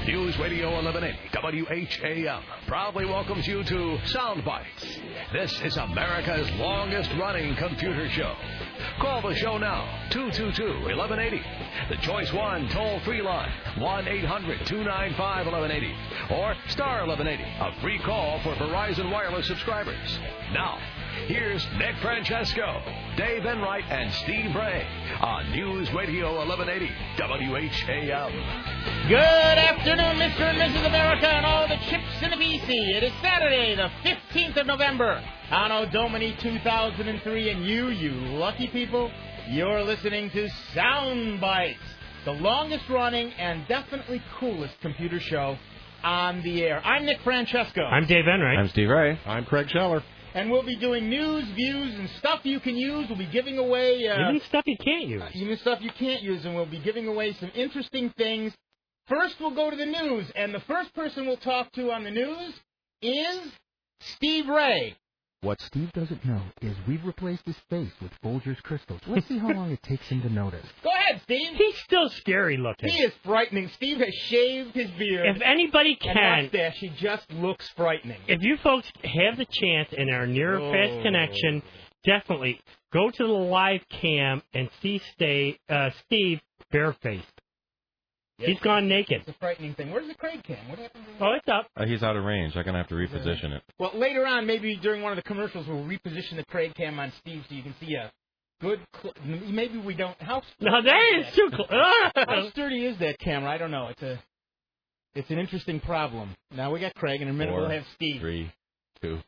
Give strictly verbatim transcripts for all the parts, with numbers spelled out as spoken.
News Radio eleven eighty W H A M proudly welcomes you to Sound Bites. This is America's longest-running computer show. Call the show now, two two two, eleven eighty. The Choice one toll-free line, one eight hundred, two nine five, eleven eighty. Or star eleven eighty, a free call for Verizon Wireless subscribers. Now, here's Nick Francesco, Dave Enright, and Steve Ray on News Radio eleven eighty W H A M. Good afternoon, Mister and Missus America, and all the chips in the B C. It is Saturday, the fifteenth of November, Anno Domini two thousand three, and you, you lucky people, you're listening to Sound Bites, the longest-running and definitely coolest computer show on the air. I'm Nick Francesco. I'm Dave Enright. I'm Steve Ray. I'm Craig Scheller. And we'll be doing news, views, and stuff you can use. We'll be giving away... Uh, even stuff you can't use. Uh, even stuff you can't use, and we'll be giving away some interesting things. First, we'll go to the news, and the first person we'll talk to on the news is Steve Ray. What Steve doesn't know is we've replaced his face with Folgers crystals. Let's see how long it takes him to notice. Go ahead, Steve. He's still scary looking. He is frightening. Steve has shaved his beard. If anybody can, and mustache, he just looks frightening. If you folks have the chance and are near a fast Oh. connection, definitely go to the live cam and see stay, uh, Steve barefaced. Yes. He's gone naked. It's a frightening thing. Where's the Craig cam? What happened to Oh, it's up. Uh, he's out of range. I'm going to have to reposition it. Well, later on, maybe during one of the commercials, we'll reposition the Craig cam on Steve so you can see a good... Cl- maybe we don't... How No, that is too close. How sturdy is that camera? I don't know. It's a... It's an interesting problem. Now we got Craig, and in a minute Four, we'll have Steve. Three, two.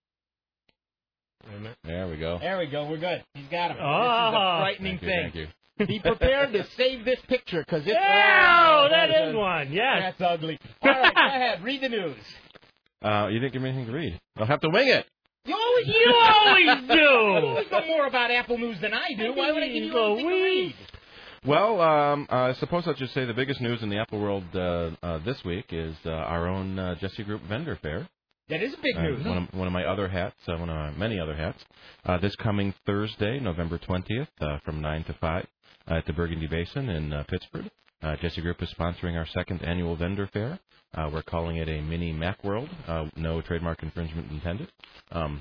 There we go. There we go. We're good. He's got him. Oh. This is a frightening Thank you, thing. thank you. Be prepared to save this picture, because it's... Ew, oh, that a- is one, yes. That's ugly. All right, go ahead. Read the news. Uh, you didn't give me anything to read. I'll have to wing it. You always, You always do. You always know more about Apple News than I do. Why would I give you anything to read? Well, um, I suppose I'll just say the biggest news in the Apple world uh, uh, this week is uh, our own uh, Jesse Group vendor fair. That is a big Uh, news. one, of, one of my other hats, uh, one of my many other hats. Uh, this coming Thursday, November twentieth, uh, from nine to five uh, at the Burgundy Basin in uh, Pittsburgh. Uh, Jesse Group is sponsoring our second annual vendor fair. Uh, we're calling it a mini Macworld. Uh, no trademark infringement intended. Um,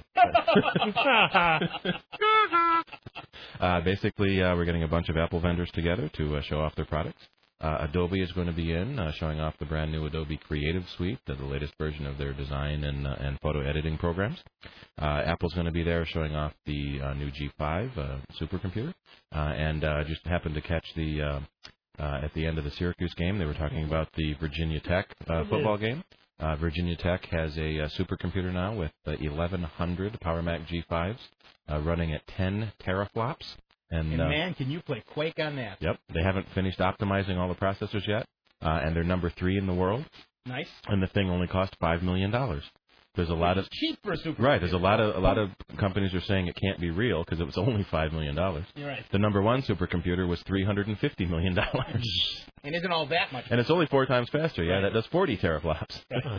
uh, basically, uh, we're getting a bunch of Apple vendors together to uh, show off their products. Uh, Adobe is going to be in, uh, showing off the brand new Adobe Creative Suite, uh, the latest version of their design and, uh, and photo editing programs. Uh, Apple's going to be there showing off the uh, new G five uh, supercomputer. Uh, and uh, just happened to catch the, uh, uh, at the end of the Syracuse game, they were talking about the Virginia Tech uh, football game. Uh, Virginia Tech has a, uh supercomputer now with uh, eleven hundred PowerMac G fives uh, running at ten teraflops. And, And uh, man, can you play Quake on that? Yep. They haven't finished optimizing all the processors yet, uh, and they're number three in the world. Nice. And the thing only cost five million dollars. There's a lot of cheap for a super. Right. There's a lot of a lot of companies are saying it can't be real because it was only five million dollars. You're right. The number one supercomputer was three hundred and fifty million dollars. And isn't all that much? And it's only four times faster. Yeah, Right. that does forty teraflops.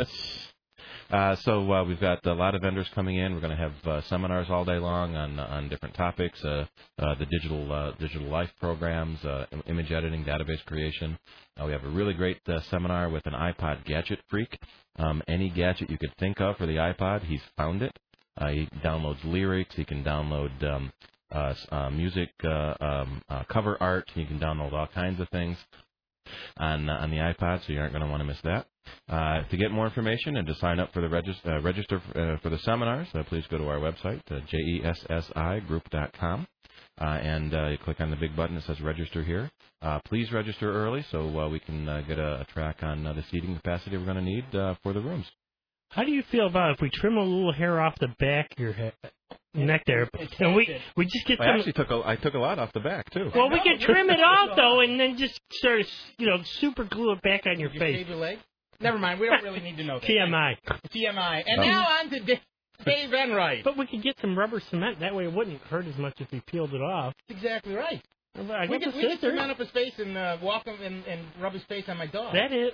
Uh, so uh, we've got a lot of vendors coming in. We're going to have uh, seminars all day long on on different topics, uh, uh, the digital uh, digital life programs, uh, image editing, database creation. Uh, we have a really great uh, seminar with an iPod gadget freak. Um, any gadget you could think of for the iPod, he's found it. Uh, he downloads lyrics. He can download um, uh, uh, music, uh, um, uh, cover art. He can download all kinds of things on uh, on the iPod, so you aren't going to want to miss that. Uh, to get more information and to sign up for the regis- uh, register f- uh, for the seminars, uh, please go to our website, uh, jessi group dot com, uh, and uh, you click on the big button that says register here. Uh, please register early so uh, we can uh, get a, a track on uh, the seating capacity we're going to need uh, for the rooms. How do you feel about if we trim a little hair off the back of your head, neck there, and we we just get I some... actually took a I took a lot off the back too. Well, we can trim it off though, and then just sort of, you know, super glue it back on your Did you face. shave your leg? Never mind. We don't really need to know that. T M I. T M I. And Oh. now on to Dave, Dave Enright. But we could get some rubber cement. That way it wouldn't hurt as much if we peeled it off. That's exactly right. I We got could, the we could scissors. cement up his face and uh, walk him and, and rub his face on my dog. That is...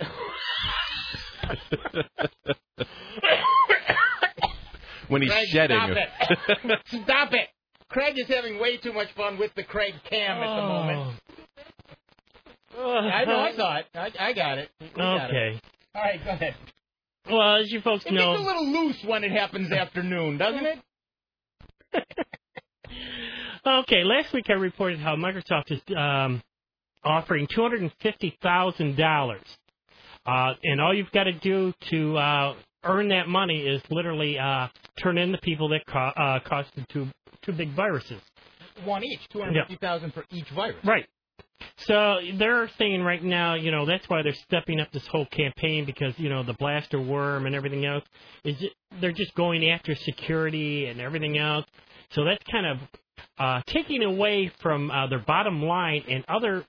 When he's Craig, shedding. stop it. Stop it. Craig is having way too much fun with the Craig cam at the moment. I know, I saw it. I, I got it. We got Okay. it. All right, go ahead. Well, as you folks It know, gets a little loose when it happens afternoon, doesn't it? Okay, last week I reported how Microsoft is um, offering two hundred fifty thousand dollars, uh, and all you've got to do to uh, earn that money is literally uh, turn in the people that co- uh, caused the two two big viruses. One each, two hundred fifty thousand dollars for each virus. Right. So they're saying right now, you know, that's why they're stepping up this whole campaign because, you know, the blaster worm and everything else, is just, they're just going after security and everything else. So that's kind of uh, taking away from uh, their bottom line and other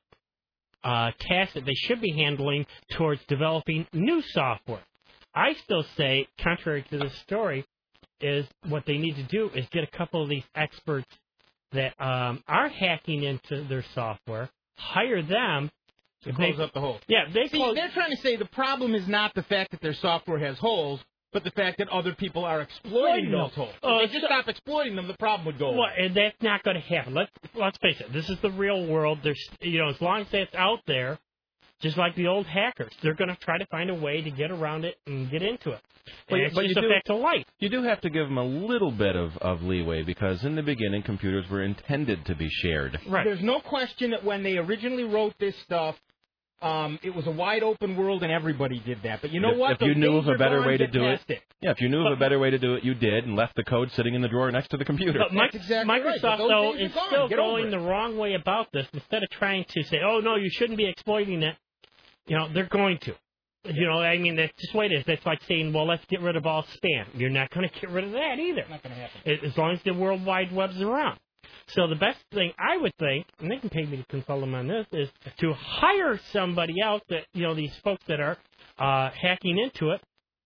uh, tasks that they should be handling towards developing new software. I still say, contrary to this story, is what they need to do is get a couple of these experts that um, are hacking into their software, hire them to close they, up the holes. Yeah, they See, close. They're trying to say the problem is not the fact that their software has holes, but the fact that other people are exploiting Right, those no. holes. Uh, if they just so, stop exploiting them, the problem would go away. Well, and that's not going to happen. Let's let's face it. This is the real world. There's, you know, as long as that's out there, just like the old hackers, they're going to try to find a way to get around it and get into it. But, and it's but just you a do, fact of life. You do have to give them a little bit of, of leeway because in the beginning, computers were intended to be shared. Right. There's no question that when they originally wrote this stuff, um, it was a wide open world and everybody did that. But you know if, what? If you Those knew days of a are better gone. way to Get do it, past it. yeah, if you knew But, of a better way to do it, you did and left the code sitting in the drawer next to the computer. But Mi- exactly right. Microsoft, But those though, days are is gone. still Get over going it. the wrong way about this. Instead of trying to say, oh, no, you shouldn't be exploiting it, you know, they're going to. You know, I mean, that's just the way it is. That's like saying, well, let's get rid of all spam. You're not going to get rid of that either. Not going to happen. As long as the World Wide Web's around. So the best thing I would think, and they can pay me to consult them on this, is to hire somebody else that, you know, these folks that are uh, hacking into it,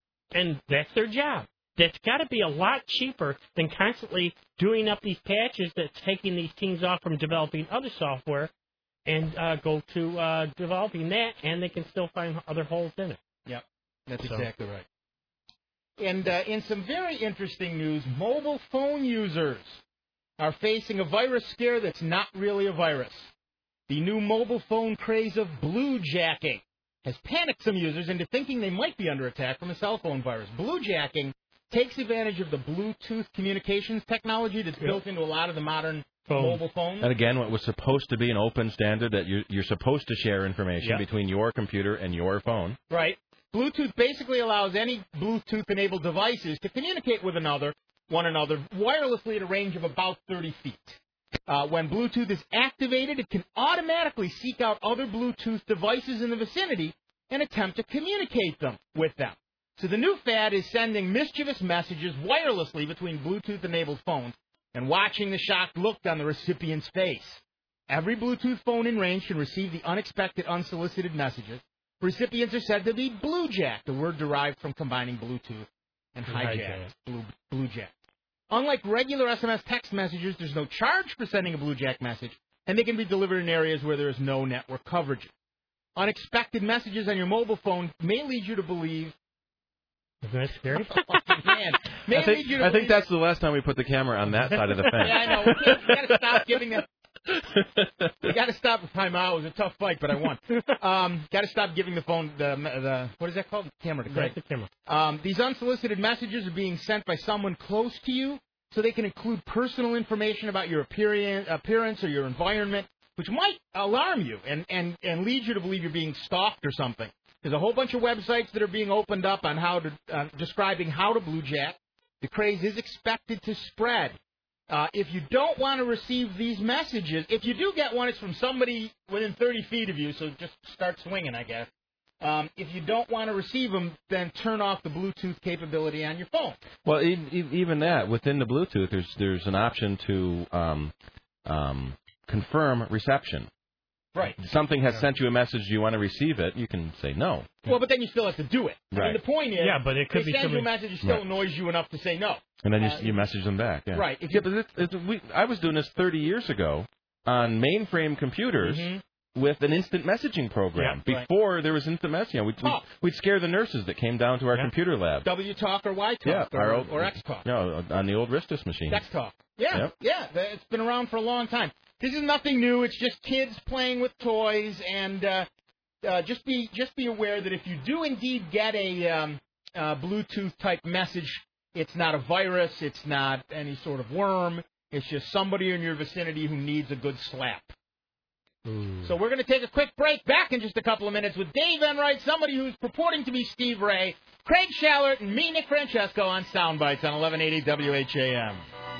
and that's their job. That's got to be a lot cheaper than constantly doing up these patches that's taking these teams off from developing other software and uh, go to uh, developing that, and they can still find other holes in it. Yep, that's So. exactly right. And uh, in some very interesting news, mobile phone users are facing a virus scare that's not really a virus. The new mobile phone craze of bluejacking has panicked some users into thinking they might be under attack from a cell phone virus. Bluejacking takes advantage of the Bluetooth communications technology that's Yep. built into a lot of the modern Phone. mobile phones. And again, what was supposed to be an open standard that you're, you're supposed to share information Yeah. between your computer and your phone. Right. Bluetooth basically allows any Bluetooth-enabled devices to communicate with another, one another, wirelessly at a range of about thirty feet. Uh, when Bluetooth is activated, it can automatically seek out other Bluetooth devices in the vicinity and attempt to communicate them with them. So the new fad is sending mischievous messages wirelessly between Bluetooth-enabled phones and watching the shocked look on the recipient's face. Every Bluetooth phone in range can receive the unexpected, unsolicited messages. Recipients are said to be bluejacked, a word derived from combining Bluetooth and hijacked. Blue, bluejacked. Unlike regular S M S text messages, there's no charge for sending a bluejack message, and they can be delivered in areas where there is no network coverage. Unexpected messages on your mobile phone may lead you to believe... Isn't that scary? Oh, man. May I think, lead you to I think believe... that's the last time we put the camera on that side of the fence. Yeah, I know. We, we got to stop giving them... We got to stop the time out. It was a tough fight, but I won. Um, got to stop giving the phone the the what is that called? The camera to Craig. That's the camera. Um, these unsolicited messages are being sent by someone close to you, so they can include personal information about your appearance, appearance or your environment, which might alarm you and, and, and lead you to believe you're being stalked or something. There's a whole bunch of websites that are being opened up on how to uh, describing how to bluejack. The craze is expected to spread. Uh, if you don't want to receive these messages, if you do get one, it's from somebody within thirty feet of you, so just start swinging, I guess. Um, if you don't want to receive them, then turn off the Bluetooth capability on your phone. Well, e- e- even that, within the Bluetooth, there's there's an option to um, um, confirm reception. Right. Something has sent you a message, do you want to receive it? You can say no. Well, but then you still have to do it. I Right. mean, the point is, Yeah, but it could they be send you a somebody- message, it still Right. annoys you enough to say no. And then you, Uh, you message them back. Yeah. Right. If Yeah, but it's, it's, we, I was doing this thirty years ago on mainframe computers Mhm. with an instant messaging program. Yeah, right. Before there was instant messaging, we'd, we'd, Oh. we'd scare the nurses that came down to our Yeah. computer lab. W Talk or Y Talk Yeah, or, our old- or X Talk. No, on the old Ristus machine. X Talk. Yeah, Yep. yeah. th- It's been around for a long time. This is nothing new. It's just kids playing with toys and uh, uh, just be just be aware that if you do indeed get a um, uh, Bluetooth-type message, it's not a virus, it's not any sort of worm, it's just somebody in your vicinity who needs a good slap. Ooh. So we're going to take a quick break, back in just a couple of minutes with Dave Enright, somebody who's purporting to be Steve Ray, Craig Shallert, and me, Nick Francesco, on Soundbites on eleven eighty W H A M.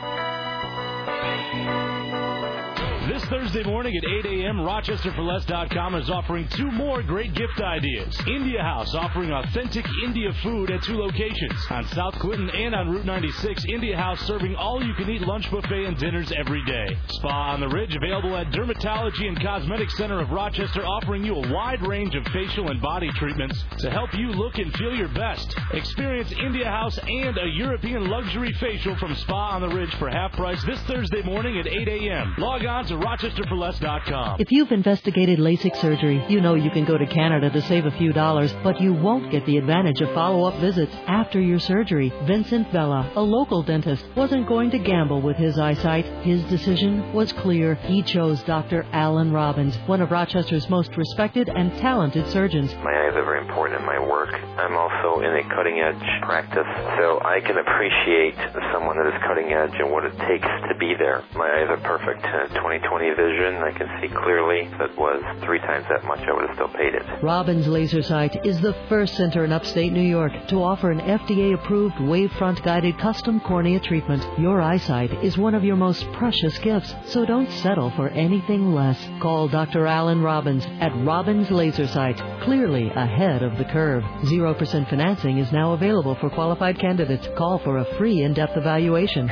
This Thursday morning at eight a.m., Rochester For Less dot com is offering two more great gift ideas. India House offering authentic India food at two locations. On South Clinton and on Route ninety-six, India House serving all-you-can-eat lunch buffet and dinners every day. Spa on the Ridge available at Dermatology and Cosmetic Center of Rochester, offering you a wide range of facial and body treatments to help you look and feel your best. Experience India House and a European luxury facial from Spa on the Ridge for half price this Thursday morning at eight a.m. Log on to Rochester For Less dot com. If you've investigated LASIK surgery, you know you can go to Canada to save a few dollars, but you won't get the advantage of follow-up visits after your surgery. Vincent Vella, a local dentist, wasn't going to gamble with his eyesight. His decision was clear. He chose Doctor Alan Robbins, one of Rochester's most respected and talented surgeons. My eyes are very important in my work. I'm also in a cutting-edge practice, so I can appreciate someone that is cutting-edge and what it takes to be there. My eyes are perfect. twenty twenty vision, I can see clearly. If it was three times that much, I would have still paid it. Robbins Laser Sight is the first center in upstate New York to offer an F D A-approved wavefront guided custom cornea treatment. Your eyesight is one of your most precious gifts, so don't settle for anything less. Call Doctor Alan Robbins at Robbins Laser Sight, clearly ahead of the curve. zero percent financing is now available for qualified candidates. Call for a free in-depth evaluation.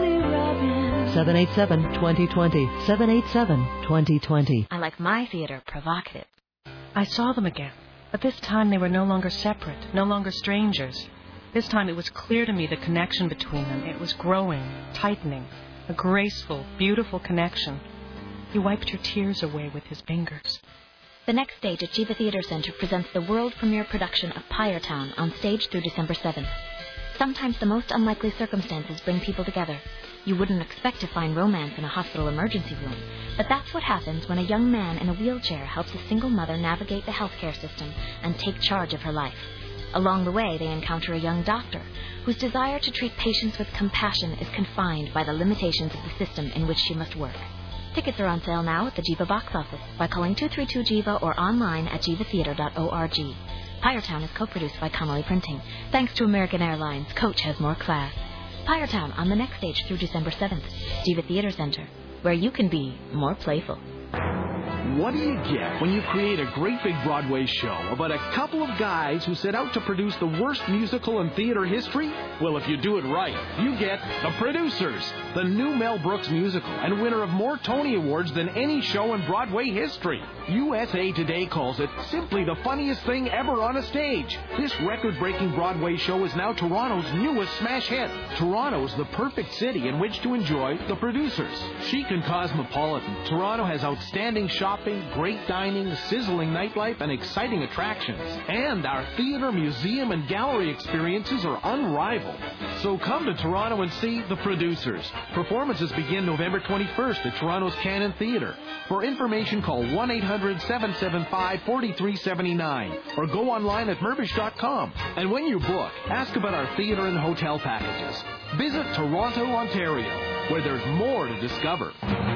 seven eight seven, two zero two zero. seven eight seven, two zero two zero. I like my theater provocative. I saw them again, but this time they were no longer separate, no longer strangers. This time it was clear to me the connection between them. It was growing, tightening, a graceful, beautiful connection. He wiped your tears away with his fingers. The next stage at Jiva Theater Center presents the world premiere production of Pyre Town on stage through December seventh. Sometimes the most unlikely circumstances bring people together. You wouldn't expect to find romance in a hospital emergency room, but that's what happens when a young man in a wheelchair helps a single mother navigate the healthcare system and take charge of her life. Along the way, they encounter a young doctor whose desire to treat patients with compassion is confined by the limitations of the system in which she must work. Tickets are on sale now at the Jiva box office by calling two three two Jiva or online at jiva theater dot org. Pyre Town is co-produced by Connolly Printing. Thanks to American Airlines, Coach has more class. Pyre Town on the next stage through December seventh. Jiva Theater Center, where you can be more playful. What do you get when you create a great big Broadway show about a couple of guys who set out to produce the worst musical in theater history? Well, if you do it right, you get The Producers, the new Mel Brooks musical and winner of more Tony Awards than any show in Broadway history. U S A Today calls it simply the funniest thing ever on a stage. This record-breaking Broadway show is now Toronto's newest smash hit. Toronto's the perfect city in which to enjoy The Producers. Chic and cosmopolitan, Toronto has outstanding shopping, great dining, sizzling nightlife, and exciting attractions. And our theater, museum, and gallery experiences are unrivaled. So come to Toronto and see The Producers. Performances begin November twenty-first at Toronto's Cannon Theatre. For information, call one eight hundred, seven seven five, four three seven nine or go online at mervish dot com. And when you book, ask about our theater and hotel packages. Visit Toronto, Ontario, where there's more to discover.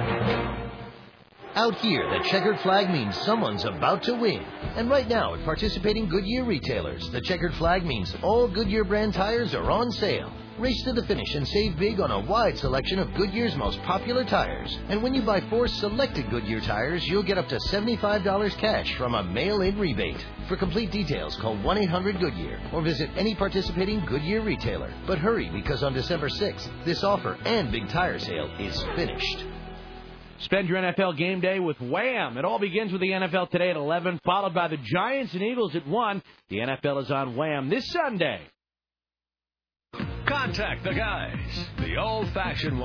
Out here, the checkered flag means someone's about to win. And right now, at participating Goodyear retailers, the checkered flag means all Goodyear brand tires are on sale. Race to the finish and save big on a wide selection of Goodyear's most popular tires. And when you buy four selected Goodyear tires, you'll get up to seventy-five dollars cash from a mail-in rebate. For complete details, call one eight hundred Goodyear or visit any participating Goodyear retailer. But hurry, because on December sixth, this offer and big tire sale is finished. Spend your N F L game day with Wham! It all begins with the N F L Today at eleven, followed by the Giants and Eagles at one. The N F L is on Wham! This Sunday. Contact the guys the old-fashioned way.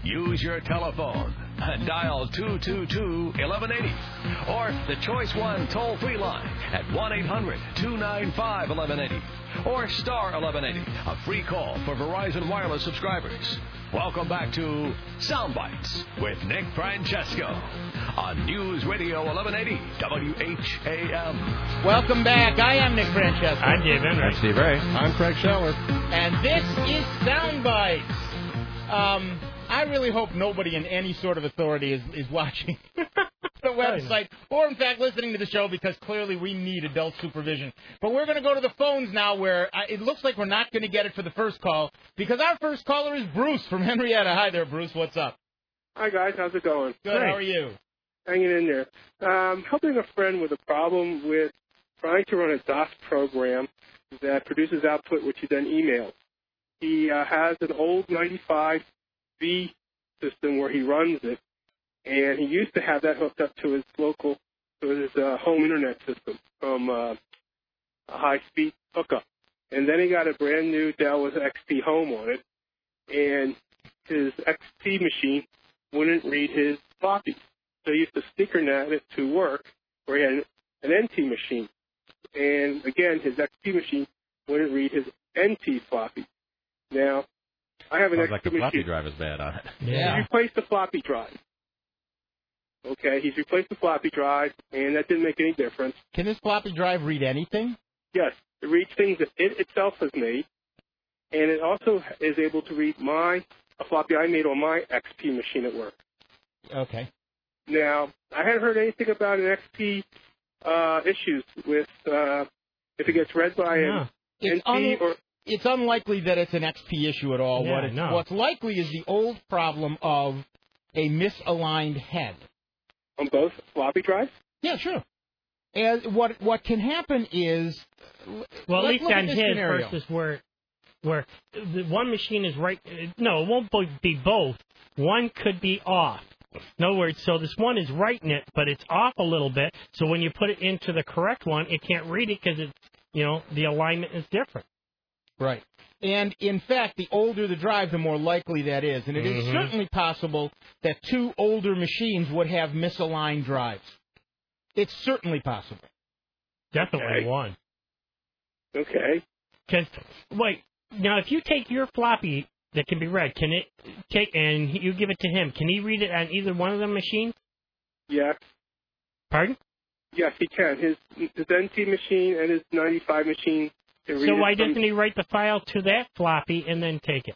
use your telephone and dial two two two, eleven eighty or the Choice One toll-free line at one eight hundred, two nine five, eleven eighty or star eleven eighty, a free call for Verizon Wireless subscribers. Welcome back to Soundbites with Nick Francesco on News Radio eleven eighty W H A M. Welcome back. I am Nick Francesco. I'm Dave Henry. I'm Steve Ray. I'm Craig Scheller. And this is Soundbites. Um, I really hope nobody in any sort of authority is, is watching the website or, in fact, listening to the show because clearly we need adult supervision. But we're going to go to the phones now where I, it looks like we're not going to get it for the first call because our first caller is Bruce from Henrietta. Hi there, Bruce. What's up? Hi, guys. How's it going? Good. Great. How are you? Hanging in there. Um, helping a friend with a problem with trying to run a DOS program that produces output which he then emails. He uh, has an old ninety-five V system where he runs it, and he used to have that hooked up to his local, to his uh, home internet system from uh, a high-speed hookup. And then he got a brand new Dell with X P Home on it, and his X P machine wouldn't read his floppy. So he used to sneaker net it to work where he had an N T machine. And again, his X P machine wouldn't read his N T floppy. Now, I have an Sounds X P like the floppy machine. drive is bad on it. Yeah. He's replaced the floppy drive. Okay, he's replaced the floppy drive, and that didn't make any difference. Can this floppy drive read anything? Yes, it reads things that it itself has made, and it also is able to read my a floppy I made on my X P machine at work. Okay. Now, I hadn't heard anything about an X P uh, issues with uh, if it gets read by Yeah. an It's N T un- or... It's unlikely that it's an X P issue at all. Yeah, what it's, no. What's likely is the old problem of a misaligned head. On both floppy drives? Yeah, sure. And what what can happen is, Well, at let's least look at on this his scenario. versus where, where the one machine is right. No, it won't bo- be both. One could be off. In other words, so this one is writing it, but it's off a little bit. So when you put it into the correct one, it can't read it because it's, you know, the alignment is different. Right. And, in fact, the older the drive, the more likely that is. And it is Mhm. certainly possible that two older machines would have misaligned drives. It's certainly possible. Definitely Okay. one. Okay. Because, wait, now if you take your floppy that can be read, can it take, and you give it to him, can he read it on either one of them machines? Yes. Pardon? Yes, he can. His, his N T machine and his ninety-five machine can read So it why from doesn't he write the file to that floppy and then take it?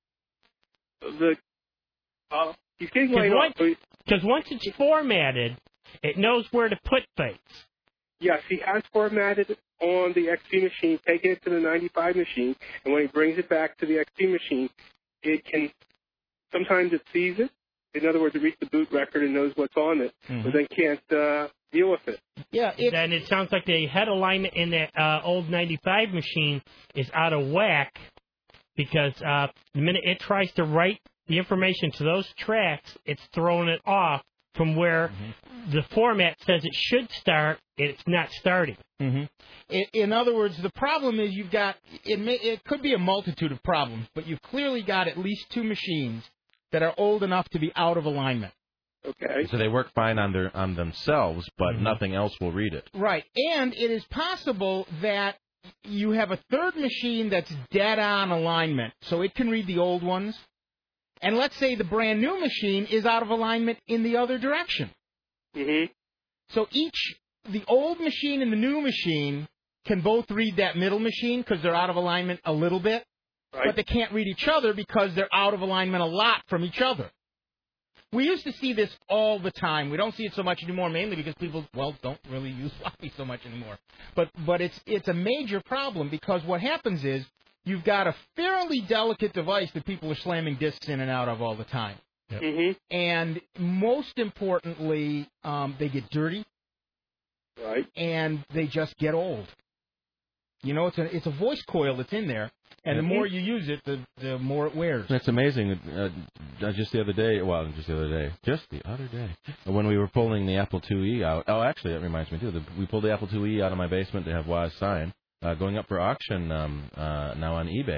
the... Uh, he's getting laid off. but he- Because once it's formatted, it knows where to put things. Yes, he has formatted on the X P machine, taken it to the ninety-five machine, and when he brings it back to the X P machine, it can, sometimes it sees it. In other words, it reads the boot record and knows what's on it, Mhm. but then can't uh, deal with it. Yeah, then it sounds like the head alignment in that uh, old ninety-five machine is out of whack because uh, the minute it tries to write the information to those tracks, it's throwing it off from where Mm-hmm. the format says it should start. It's not starting. Mm-hmm. In, in other words, the problem is you've got, it, may, it could be a multitude of problems, but you've clearly got at least two machines that are old enough to be out of alignment. Okay. So they work fine on their on themselves, but nothing else will read it. Right. And it is possible that you have a third machine that's dead on alignment, so it can read the old ones. And let's say the brand new machine is out of alignment in the other direction. Mm-hmm. So each, the old machine and the new machine can both read that middle machine because they're out of alignment a little bit, Right. but they can't read each other because they're out of alignment a lot from each other. We used to see this all the time. We don't see it so much anymore, mainly because people, well, don't really use floppy so much anymore. But but it's it's a major problem because what happens is you've got a fairly delicate device that people are slamming discs in and out of all the time. Mm-hmm. And most importantly, um, they get dirty. Right. And they just get old. You know, it's a it's a voice coil that's in there, and the Mhm. more you use it, the the more it wears. That's amazing. Uh, uh, just the other day, well, just the other day, just the other day, when we were pulling the Apple two E out. Oh, actually, that reminds me too. The, we pulled the Apple two E out of my basement to have Waz sign, uh, going up for auction um, uh, now on eBay.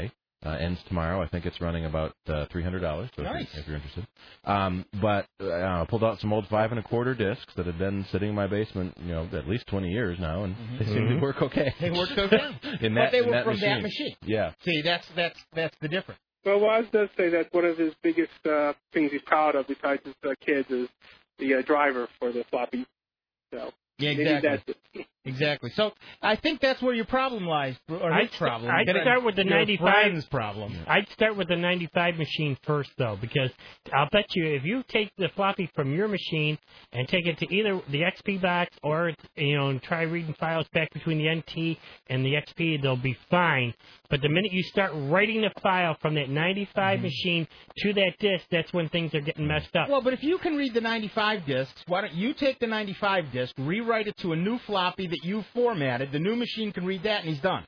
Uh, ends tomorrow. I think it's running about uh, three hundred dollars. So Nice. if, you're, if you're interested. Um, but uh, I pulled out some old five and a quarter discs that had been sitting in my basement, you know, at least twenty years now, and Mm-hmm. they seem to work okay. They work okay. in but that, they in were that from machine. that machine. Yeah. See, that's that's that's the difference. Well, Woz does say that one of his biggest uh, things he's proud of, besides his uh, kids, is the uh, driver for the floppy. So Yeah, maybe exactly. that's Exactly. So I think that's where your problem lies, or his I'd, problem. I'd Your- start with the your ninety-five. friend's problem. I'd start with the ninety-five machine first, though, because I'll bet you if you take the floppy from your machine and take it to either the X P box or, you know, and try reading files back between the N T and the X P, they'll be fine. But the minute you start writing the file from that ninety-five Mm-hmm. machine to that disk, that's when things are getting messed up. Well, but if you can read the ninety-five discs, why don't you take the ninety-five disc, rewrite it to a new floppy that you formatted. The new machine can read that, and he's done.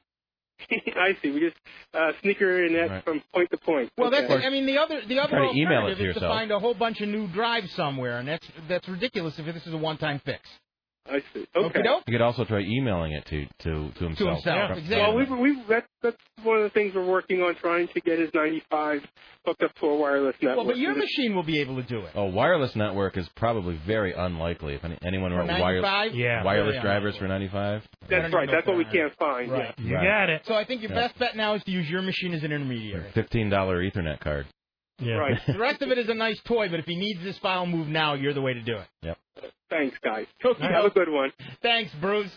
I see. We just uh, sneaker in that Right. from point to point. Well, Okay. that's. I mean, the other the other Try to email it alternative to is to yourself. find a whole bunch of new drives somewhere, and that's that's ridiculous if this is a one-time fix. I see. Okay. Okey-doke. You could also try emailing it to to, to himself. himself, exactly. Well, we we that's that's one of the things we're working on, trying to get his ninety-five hooked up to a wireless network. Well, but your And this- machine will be able to do it. Oh, wireless network is probably very unlikely. If any, anyone For wrote wire, ninety-five? Yeah. wireless Very drivers for ninety-five, That's right. That's what we can't find. Right. You Right. got it. So I think your Yeah. best bet now is to use your machine as an intermediary. fifteen dollar Ethernet card. Yeah. Yeah. Right. The rest of it is a nice toy, but if he needs this file moved now, you're the way to do it. Yep. Thanks, guys. Okay. Have a good one. Thanks, Bruce.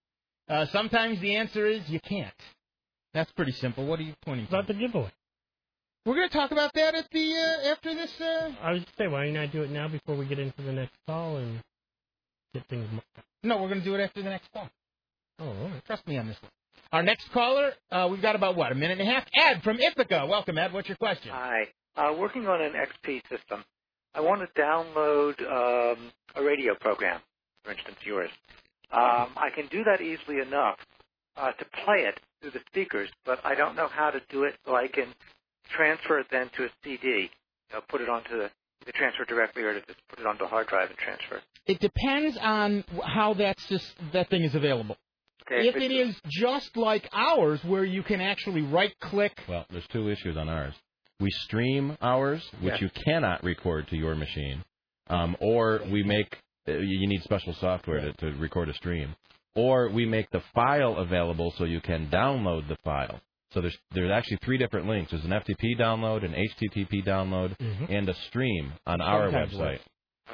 Uh, sometimes the answer is you can't. That's pretty simple. What are you pointing to? About the giveaway. We're going to talk about that at the uh, after this. Uh... I was just saying, why don't you not do it now before we get into the next call and get things. No, we're going to do it after the next call. Oh, all right. Trust me on this one. Our next caller, uh, we've got about, what, a minute and a half? Ed from Ithaca. Welcome, Ed. What's your question? Hi. Uh, working on an X P system. I want to download um, a radio program, for instance, yours. Um, I can do that easily enough uh, to play it through the speakers, but I don't know how to do it so I can transfer it then to a C D. You know, put it onto the, the transfer directly, or to just put it onto a hard drive and transfer it. It depends on how that's just, that thing is available. Okay, If it is just like ours, where you can actually right-click. Well, there's two issues on ours. We stream ours, which Yes. you cannot record to your machine, um, or we make uh, you need special software to, to record a stream, or we make the file available so you can download the file. So there's there's actually three different links. There's an F T P download, an H T T P download, Mhm. and a stream on our Sometimes website. works.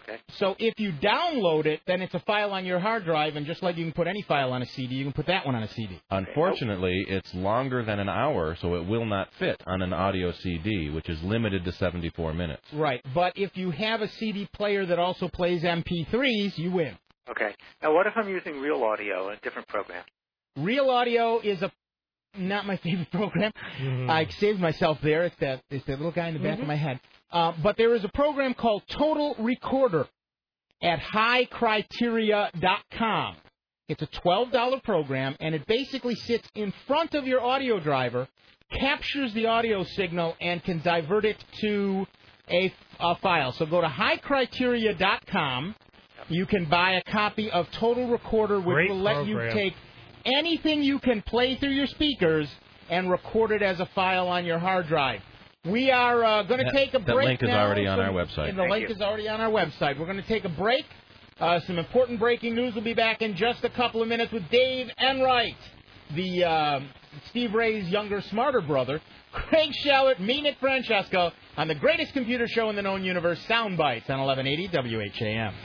So if you download it, then it's a file on your hard drive, and just like you can put any file on a C D, you can put that one on a C D. Unfortunately, it's longer than an hour, so it will not fit on an audio C D, which is limited to seventy-four minutes. Right, but if you have a C D player that also plays M P threes, you win. Okay. Now, what if I'm using Real Audio, a different program? Real Audio is a not my favorite program. Mm-hmm. I saved myself there. It's that it's that little guy in the back of my head. Uh, but there is a program called Total Recorder at high criteria dot com. It's a twelve dollar program, and it basically sits in front of your audio driver, captures the audio signal, and can divert it to a, a file. So go to high criteria dot com. You can buy a copy of Total Recorder, which Great will let you program. take anything you can play through your speakers and record it as a file on your hard drive. We are uh, going to That- take a that break link is now, already on so- our website. And the Thank link you. is already on our website. We're going to take a break. Uh, some important breaking news. We'll be back in just a couple of minutes with Dave Enright, the uh, Steve Ray's younger, smarter brother, Craig Shallert, me, Nick Francesco, on the greatest computer show in the known universe, Sound Bites, on eleven eighty W H A M.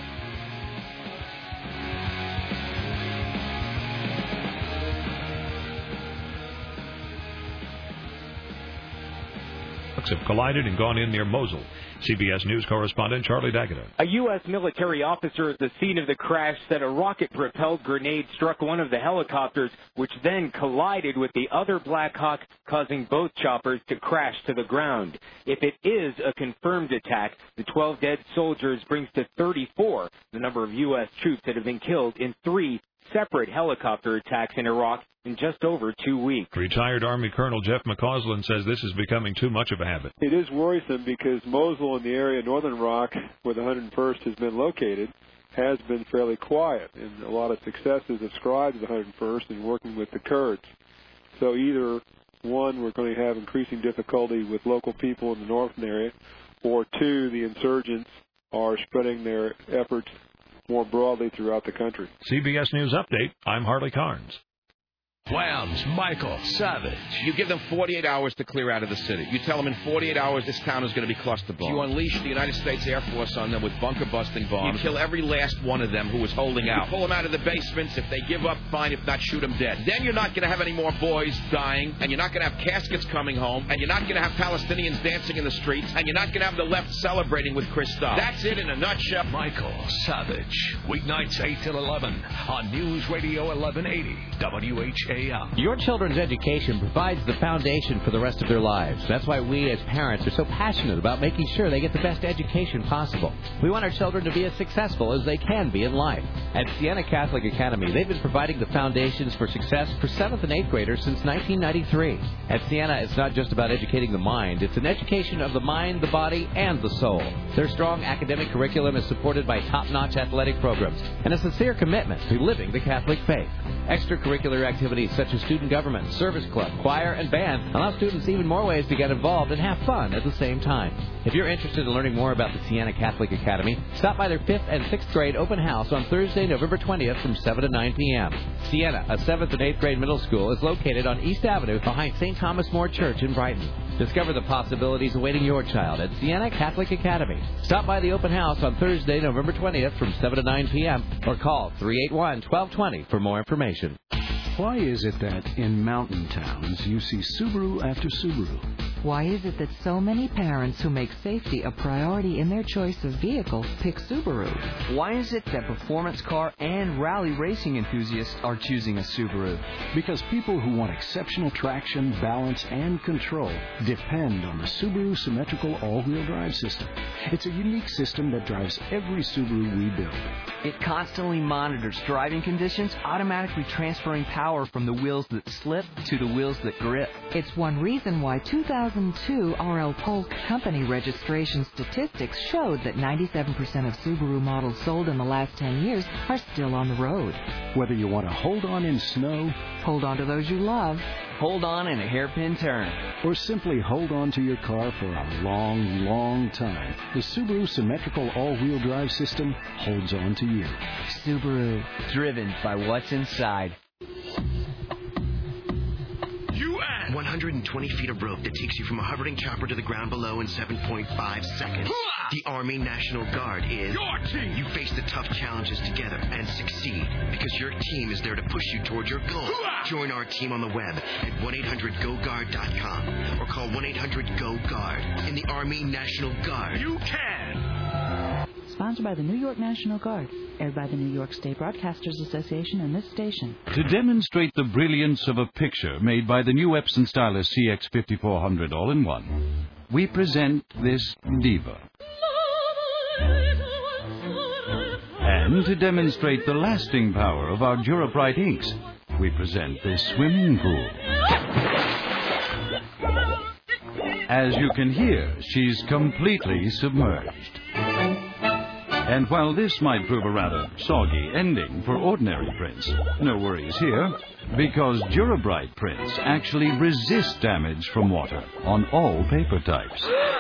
Have collided and gone in near Mosul. C B S News correspondent Charlie Daggett. A U S military officer at the scene of the crash said a rocket-propelled grenade struck one of the helicopters, which then collided with the other Black Hawk, causing both choppers to crash to the ground. If it is a confirmed attack, the twelve dead soldiers brings to thirty-four the number of U S troops that have been killed in three separate helicopter attacks in Iraq in just over two weeks. Retired Army Colonel Jeff McCausland says this is becoming too much of a habit. It is worrisome because Mosul and the area of northern Iraq where the one hundred first has been located has been fairly quiet, and a lot of success is ascribed to the one hundred first in working with the Kurds. So either one, we're going to have increasing difficulty with local people in the northern area, or two, the insurgents are spreading their efforts more broadly throughout the country. C B S News Update, I'm Harley Carnes. Wham's Michael Savage. You give them forty-eight hours to clear out of the city. You tell them in forty-eight hours this town is going to be cluster bombed. You unleash the United States Air Force on them with bunker-busting bombs. You kill every last one of them who was holding out. You pull them out of the basements. If they give up, fine. If not, shoot them dead. Then you're not going to have any more boys dying, and you're not going to have caskets coming home, and you're not going to have Palestinians dancing in the streets, and you're not going to have the left celebrating with Christoph. That's it in a nutshell. Michael Savage. Weeknights eight till eleven on News Radio eleven eighty W H A M. Your children's education provides the foundation for the rest of their lives. That's why we as parents are so passionate about making sure they get the best education possible. We want our children to be as successful as they can be in life. At Siena Catholic Academy, they've been providing the foundations for success for seventh and eighth graders since nineteen ninety-three. At Siena, it's not just about educating the mind. It's an education of the mind, the body, and the soul. Their strong academic curriculum is supported by top-notch athletic programs and a sincere commitment to living the Catholic faith. Extracurricular activities such as student government, service club, choir, and band allow students even more ways to get involved and have fun at the same time. If you're interested in learning more about the Siena Catholic Academy, stop by their fifth and sixth grade open house on Thursday, November twentieth from seven to nine p.m. Siena, a seventh and eighth grade middle school, is located on East Avenue behind Saint Thomas More Church in Brighton. Discover the possibilities awaiting your child at Siena Catholic Academy. Stop by the open house on Thursday, November twentieth from seven to nine p.m. or call three eight one, one two two zero for more information. Why is it that in mountain towns you see Subaru after Subaru? Why is it that so many parents who make safety a priority in their choice of vehicle pick Subaru? Why is it that performance car and rally racing enthusiasts are choosing a Subaru? Because people who want exceptional traction, balance, and control depend on the Subaru symmetrical all-wheel drive system. It's a unique system that drives every Subaru we build. It constantly monitors driving conditions, automatically transferring power from the wheels that slip to the wheels that grip. It's one reason why two thousand two R L Polk company registration statistics showed that ninety-seven percent of Subaru models sold in the last ten years are still on the road. Whether you want to hold on in snow, hold on to those you love, hold on in a hairpin turn, or simply hold on to your car for a long, long time, the Subaru symmetrical all-wheel drive system holds on to you. Subaru, driven by what's inside. one hundred twenty feet of rope that takes you from a hovering chopper to the ground below in seven point five seconds. The Army National Guard is your team. You face the tough challenges together and succeed because your team is there to push you toward your goal. Join our team on the web at one eight hundred go guard dot com or call one eight hundred go guard. In the Army National Guard, you can. Sponsored by the New York National Guard. Aired by the New York State Broadcasters Association and this station. To demonstrate the brilliance of a picture made by the new Epson Stylus C X fifty-four hundred all-in-one, we present this diva. And to demonstrate the lasting power of our Durabright inks, we present this swimming pool. As you can hear, she's completely submerged. And while this might prove a rather soggy ending for ordinary prints, no worries here, because Durabright prints actually resist damage from water on all paper types.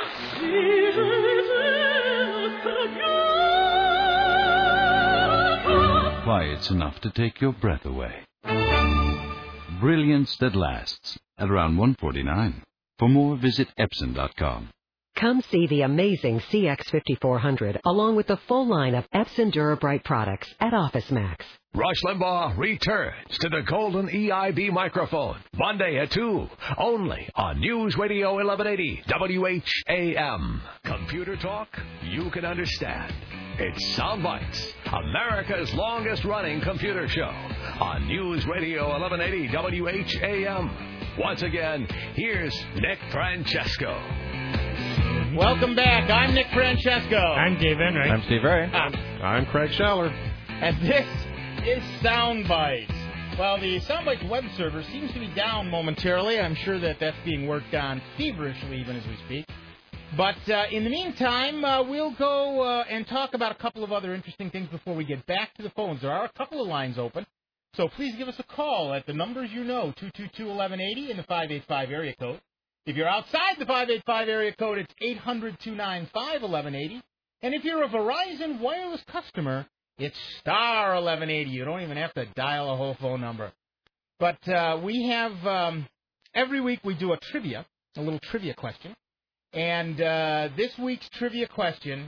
Why, it's enough to take your breath away. Brilliance that lasts at around one forty-nine. For more, visit Epson dot com. Come see the amazing C X fifty-four hundred along with the full line of Epson Durabright products at OfficeMax. Rush Limbaugh returns to the Golden E I B microphone Monday at two, only on News Radio eleven eighty W H A M. Computer talk you can understand. It's Soundbites, America's longest-running computer show on News Radio eleven eighty W H A M. Once again, here's Nick Francesco. Welcome back. I'm Nick Francesco. I'm Dave Enright. I'm Steve Ray. Um, I'm Craig Scheller. And this is Soundbites. Well, the Soundbites web server seems to be down momentarily. I'm sure that that's being worked on feverishly even as we speak. But uh, in the meantime, uh, we'll go uh, and talk about a couple of other interesting things before we get back to the phones. There are a couple of lines open. So please give us a call at the numbers you know, two two two, eleven eighty in the five eight five area code. If you're outside the five eight five area code, it's eight hundred, two nine five, eleven eighty. And if you're a Verizon wireless customer, it's star eleven eighty. You don't even have to dial a whole phone number. But uh, we have, um, every week we do a trivia, a little trivia question. And uh, this week's trivia question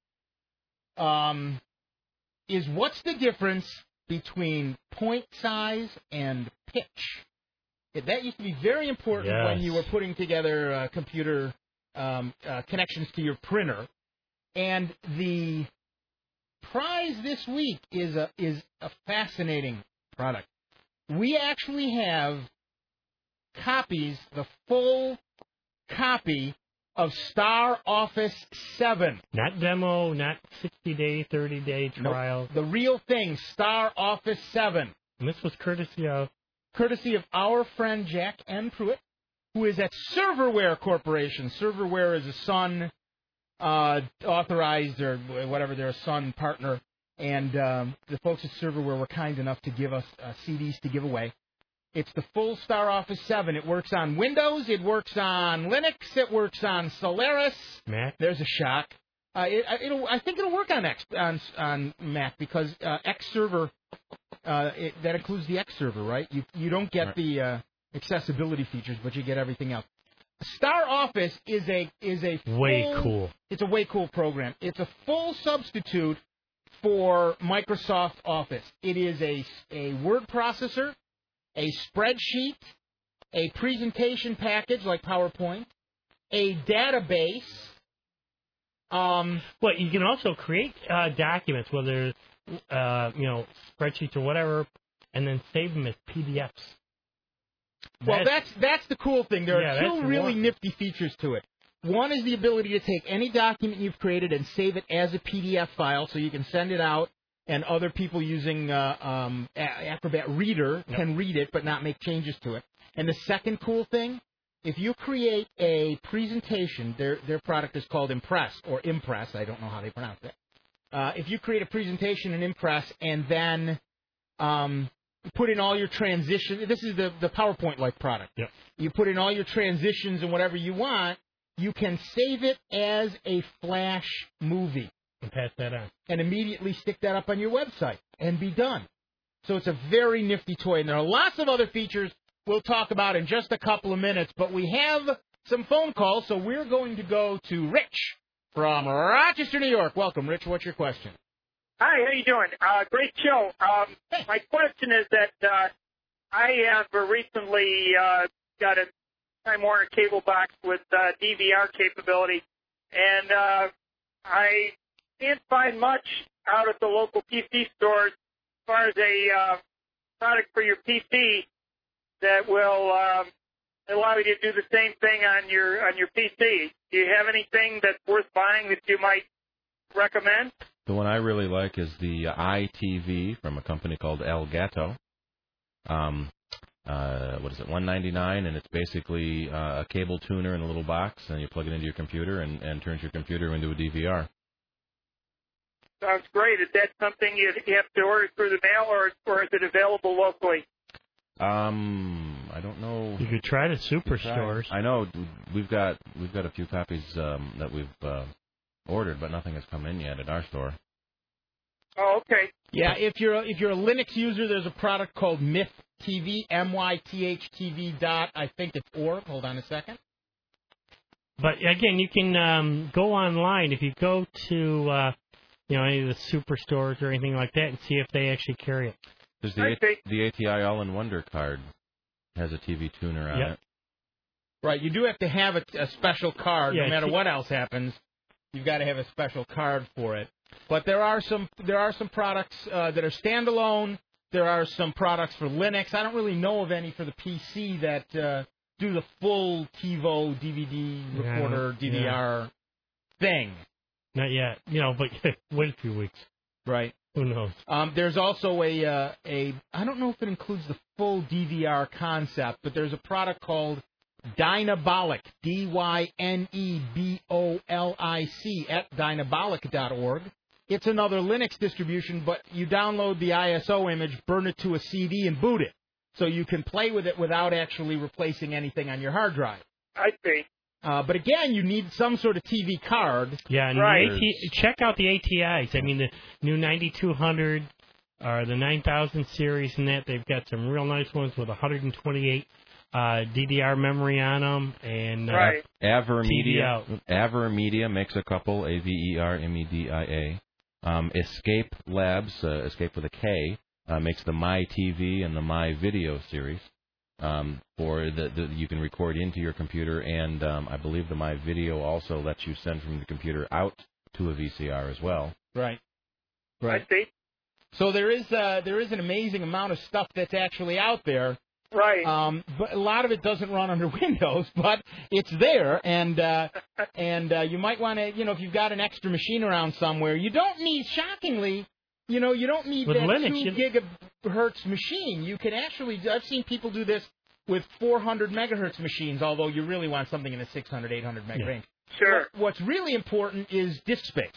um, is what's the difference between point size and pitch? That used to be very important Yes. when you were putting together uh, computer um, uh, connections to your printer. And the prize this week is a is a fascinating product. We actually have copies, the full copy of Star Office seven. Not demo, not sixty-day, thirty-day trial. Nope. The real thing, Star Office seven. And this was courtesy of? Courtesy of our friend Jack M. Pruitt, who is at Serverware Corporation. Serverware is a Sun uh, authorized or whatever, they're a Sun partner. And um, the folks at Serverware were kind enough to give us uh, C Ds to give away. It's the full Star Office seven. It works on Windows. It works on Linux. It works on Solaris. Mac. There's a shock. Uh, it, it'll, I think it'll work on X on, on Mac because uh, X Server. Uh, it, that includes the X server, right? You you don't get Right. the uh, accessibility features, but you get everything else. Star Office is a is a Way full- cool. It's a way cool program. It's a full substitute for Microsoft Office. It is a a word processor, a spreadsheet, a presentation package like PowerPoint, a database. Um, well, you can also create uh, documents, whether uh, you know spreadsheets or whatever, and then save them as P D Fs. Well, that's that's the cool thing. There Yeah, are two that's really one. nifty features to it. One is the ability to take any document you've created and save it as a P D F file, so you can send it out, and other people using uh, um, A- Acrobat Reader Yep. can read it but not make changes to it. And the second cool thing, if you create a presentation, their their product is called Impress or Impress. I don't know how they pronounce it. Uh, if you create a presentation in Impress and then um, put in all your transitions, this is the, the PowerPoint-like product. Yep. You put in all your transitions and whatever you want, you can save it as a Flash movie. And pass that on. And immediately stick that up on your website and be done. So it's a very nifty toy. And there are lots of other features we'll talk about in just a couple of minutes. But we have some phone calls, so we're going to go to Rich from Rochester, New York. Welcome, Rich. What's your question? Hi, how you doing? Uh, great show. Um, my question is that uh, I have recently uh, got a Time Warner cable box with uh, D V R capability, and uh, I can't find much out at the local P C stores as far as a uh, product for your P C that will um, allow you to do the same thing on your on your P C. Do you have anything that's worth buying that you might recommend? The one I really like is the I T V from a company called Elgato. Um, uh, what is it, one ninety-nine, and it's basically uh, a cable tuner in a little box, and you plug it into your computer and, and turns your computer into a D V R. Sounds great. Is that something you you have to order through the mail, or, or is it available locally? Um, I don't know. You could try the You try. superstores. I know we've got we've got a few copies um, that we've uh, ordered, but nothing has come in yet at our store. Oh, okay. Yeah, if you're a, if you're a Linux user, there's a product called Myth T V, M Y T H T V dot, I think it's org. Hold on a second. But again, you can um, go online if you go to uh, you know any of the superstores or anything like that and see if they actually carry it. There's the A- the A T I All-in Wonder card has a T V tuner on Yep. it. Right, you do have to have a, a special card, Yeah, no matter see- what else happens. You've got to have a special card for it. But there are some there are some products uh, that are standalone. There are some products for Linux. I don't really know of any for the P C that uh, do the full TiVo D V D Yeah, recorder D V R thing. Not yet, you know, but wait a few weeks. Right. Who knows? Um, there's also a uh, a I don't know if it includes the full D V R concept, but there's a product called Dynabolic, D Y N E B O L I C, at dynabolic dot org. it's another Linux distribution, but you download the I S O image, burn it to a C D, and boot it. So you can play with it without actually replacing anything on your hard drive. I see. Uh, but again, you need some sort of T V card. Yeah, and right. the A T, check out the A T Is. I mean, the new ninety-two hundred or the nine thousand series and that, they've got some real nice ones with one hundred twenty-eight uh, D D R memory on them. And uh, right. Aver T V Media, out. Aver Media makes a couple, A V E R M E D I A. Um, Escape Labs, uh, Escape with a K, uh, makes the My T V and the My Video series. Um, for the, the you can record into your computer, and um, I believe the My Video also lets you send from the computer out to a V C R as well. Right. Right. I see. So there is uh, there is an amazing amount of stuff that's actually out there. Right. Um, but a lot of it doesn't run under Windows, but it's there, and uh, and uh, you might want to, you know, if you've got an extra machine around somewhere, you don't need, shockingly, you know, you don't need With that Linux, two you- gigahertz machine. You can actually, I've seen people do this with four hundred megahertz machines, although you really want something in the six hundred, eight hundred meg Yeah. range. Sure. What, what's really important is disk space.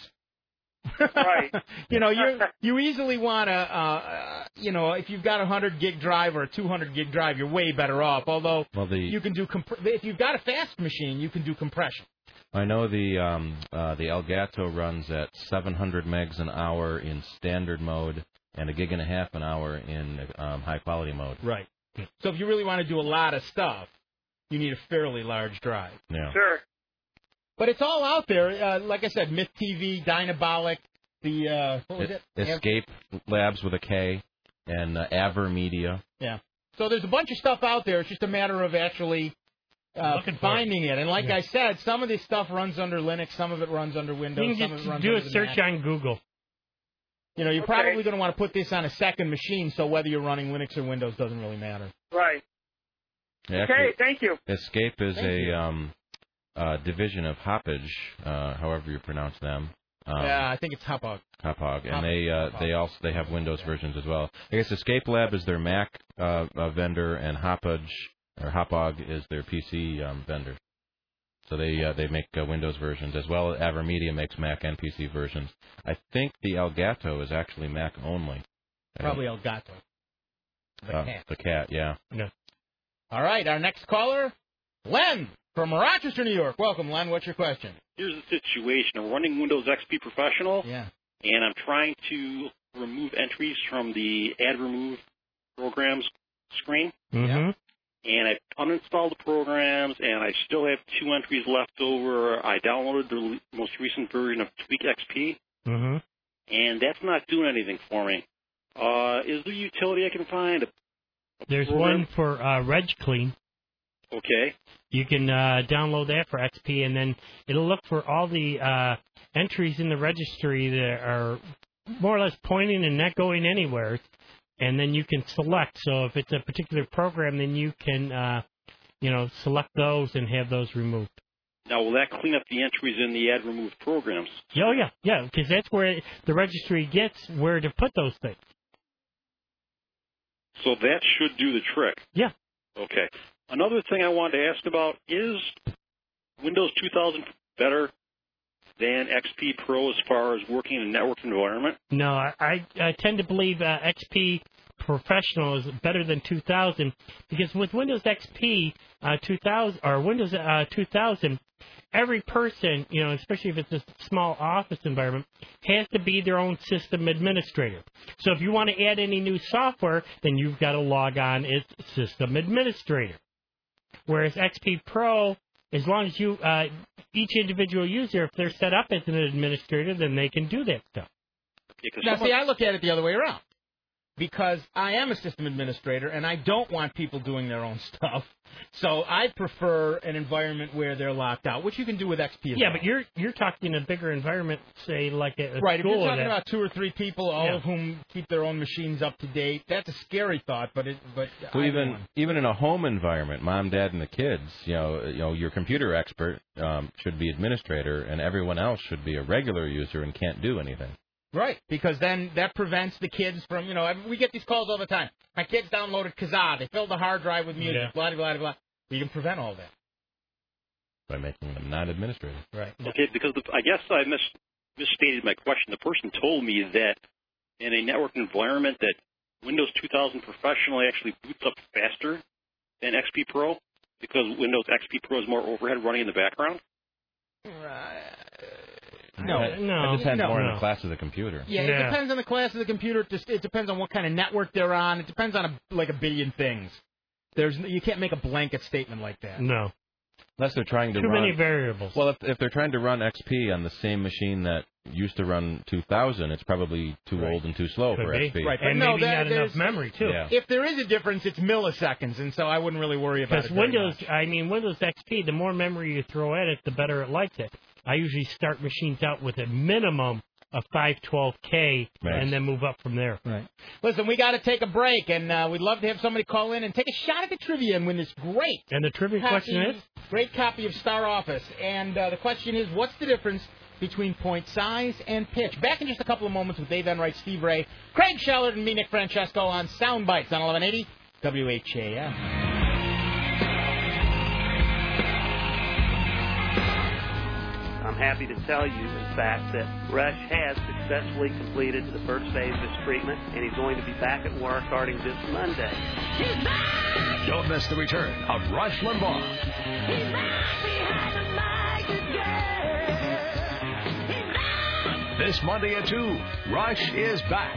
Right. You know, you you easily want to, uh, you know, if you've got a one hundred gig drive or a two hundred gig drive, you're way better off. Although Well, the you can do, comp- if you've got a fast machine, you can do compression. I know the um, uh, the Elgato runs at seven hundred megs an hour in standard mode and a gig and a half an hour in um, high quality mode. Right. So if you really want to do a lot of stuff, you need a fairly large drive. Yeah. Sure. But it's all out there. Uh, like I said, Myth T V, Dynabolic, the, uh, what was it? Escape Labs with a K, and uh, Aver Media. Yeah. So there's a bunch of stuff out there. It's just a matter of actually uh, Looking for finding it. And like Yeah. I said, some of this stuff runs under Linux, some of it runs under Windows, You some can of just it runs do under a the search Mac. on Google. You know, you're Okay. probably going to want to put this on a second machine, so whether you're running Linux or Windows doesn't really matter. Right. Yeah, Okay, actually, thank you. Escape is Thank a you. um, uh, division of Hoppage, uh, however you pronounce them. Um, yeah, I think it's Hopog. Hopog, and Hop- they uh, Hopog. they also they have Windows versions as well. I guess Escape Lab is their Mac uh, uh, vendor, and Hoppage or Hopog is their P C um, vendor. So they uh, they make uh, Windows versions as well. Aver Media makes Mac and P C versions. I think the Elgato is actually Mac only. I Probably Elgato. don't- The uh, cat. The cat, yeah. Yeah. All right, our next caller, Len from Rochester, New York. Welcome, Len. What's your question? Here's the situation. I'm running Windows X P Professional, Yeah. and I'm trying to remove entries from the Add Remove programs screen. Mm-hmm. And I uninstalled the programs, and I still have two entries left over. I downloaded the l- most recent version of Tweak X P, Mm-hmm. and that's not doing anything for me. Uh, is there a utility I can find? There's program? one for uh, RegClean. Okay. You can uh, download that for X P, and then it'll look for all the uh, entries in the registry that are more or less pointing and not going anywhere. And then you can select. So if it's a particular program, then you can, uh, you know, select those and have those removed. Now, will that clean up the entries in the Add Remove programs? Oh, yeah, yeah, because that's where the registry gets where to put those things. So that should do the trick. Yeah. Okay. Another thing I wanted to ask about is Windows two thousand better than X P Pro as far as working in a network environment? No, I, I, I tend to believe uh, X P Professional is better than two thousand because with Windows X P uh, two thousand or Windows uh, two thousand, every person, you know, especially if it's a small office environment, has to be their own system administrator. So if you want to add any new software, then you've got to log on as system administrator. Whereas X P Pro, as long as you, uh, each individual user, if they're set up as an administrator, then they can do that stuff. Now, see, I look at it the other way around. Because I am a system administrator, and I don't want people doing their own stuff. So I prefer an environment where they're locked out, which you can do with X P as Yeah, well. but you're you're talking a bigger environment, say like a, a Right, if school. you're or talking that. about two or three people, all Yeah. of whom keep their own machines up to date, that's a scary thought, but it, but So I even want- even in a home environment, mom, dad, and the kids, you know, you know, your computer expert um, should be administrator, and everyone else should be a regular user and can't do anything. Right, because then that prevents the kids from, you know, we get these calls all the time. My kids downloaded Kazaa. They filled the hard drive with music, Yeah. blah, blah, blah, blah. We can prevent all that. By making them not administrators. Right. Okay, because the, I guess I missed misstated my question. The person told me that in a network environment that Windows two thousand Professional actually boots up faster than X P Pro because Windows X P Pro is more overhead running in the background. No, That, no, that depends no, more on no. the class of the computer. Yeah, it depends on the class of the computer. It, just, it depends on what kind of network they're on. It depends on a, like a billion things. There's you can't make a blanket statement like that. No. Unless they're trying to Too run... many variables. Well, if, if they're trying to run X P on the same machine that used to run two thousand, it's probably too Right. old and too slow Could for be. X P. Right, but And no, maybe that, not there's- enough memory, too. Yeah. If there is a difference, it's milliseconds, and so I wouldn't really worry about Because it. very Windows, much. I mean, Windows X P, the more memory you throw at it, the better it likes it. I usually start machines out with a minimum of five twelve K Right. and then move up from there. Right. Listen, we got to take a break, and uh, we'd love to have somebody call in and take a shot at the trivia and win this great. And the trivia copy, question is? Great copy of Star Office. And uh, the question is, what's the difference between point size and pitch? Back in just a couple of moments with Dave Enright, Steve Ray, Craig Shellard, and me, Nick Francesco, on Sound Bites on eleven eighty W H A M. I'm happy to tell you, in fact, that Rush has successfully completed the first phase of his treatment, and he's going to be back at work starting this Monday. Don't miss the return of Rush Limbaugh. This Monday at two, Rush is back.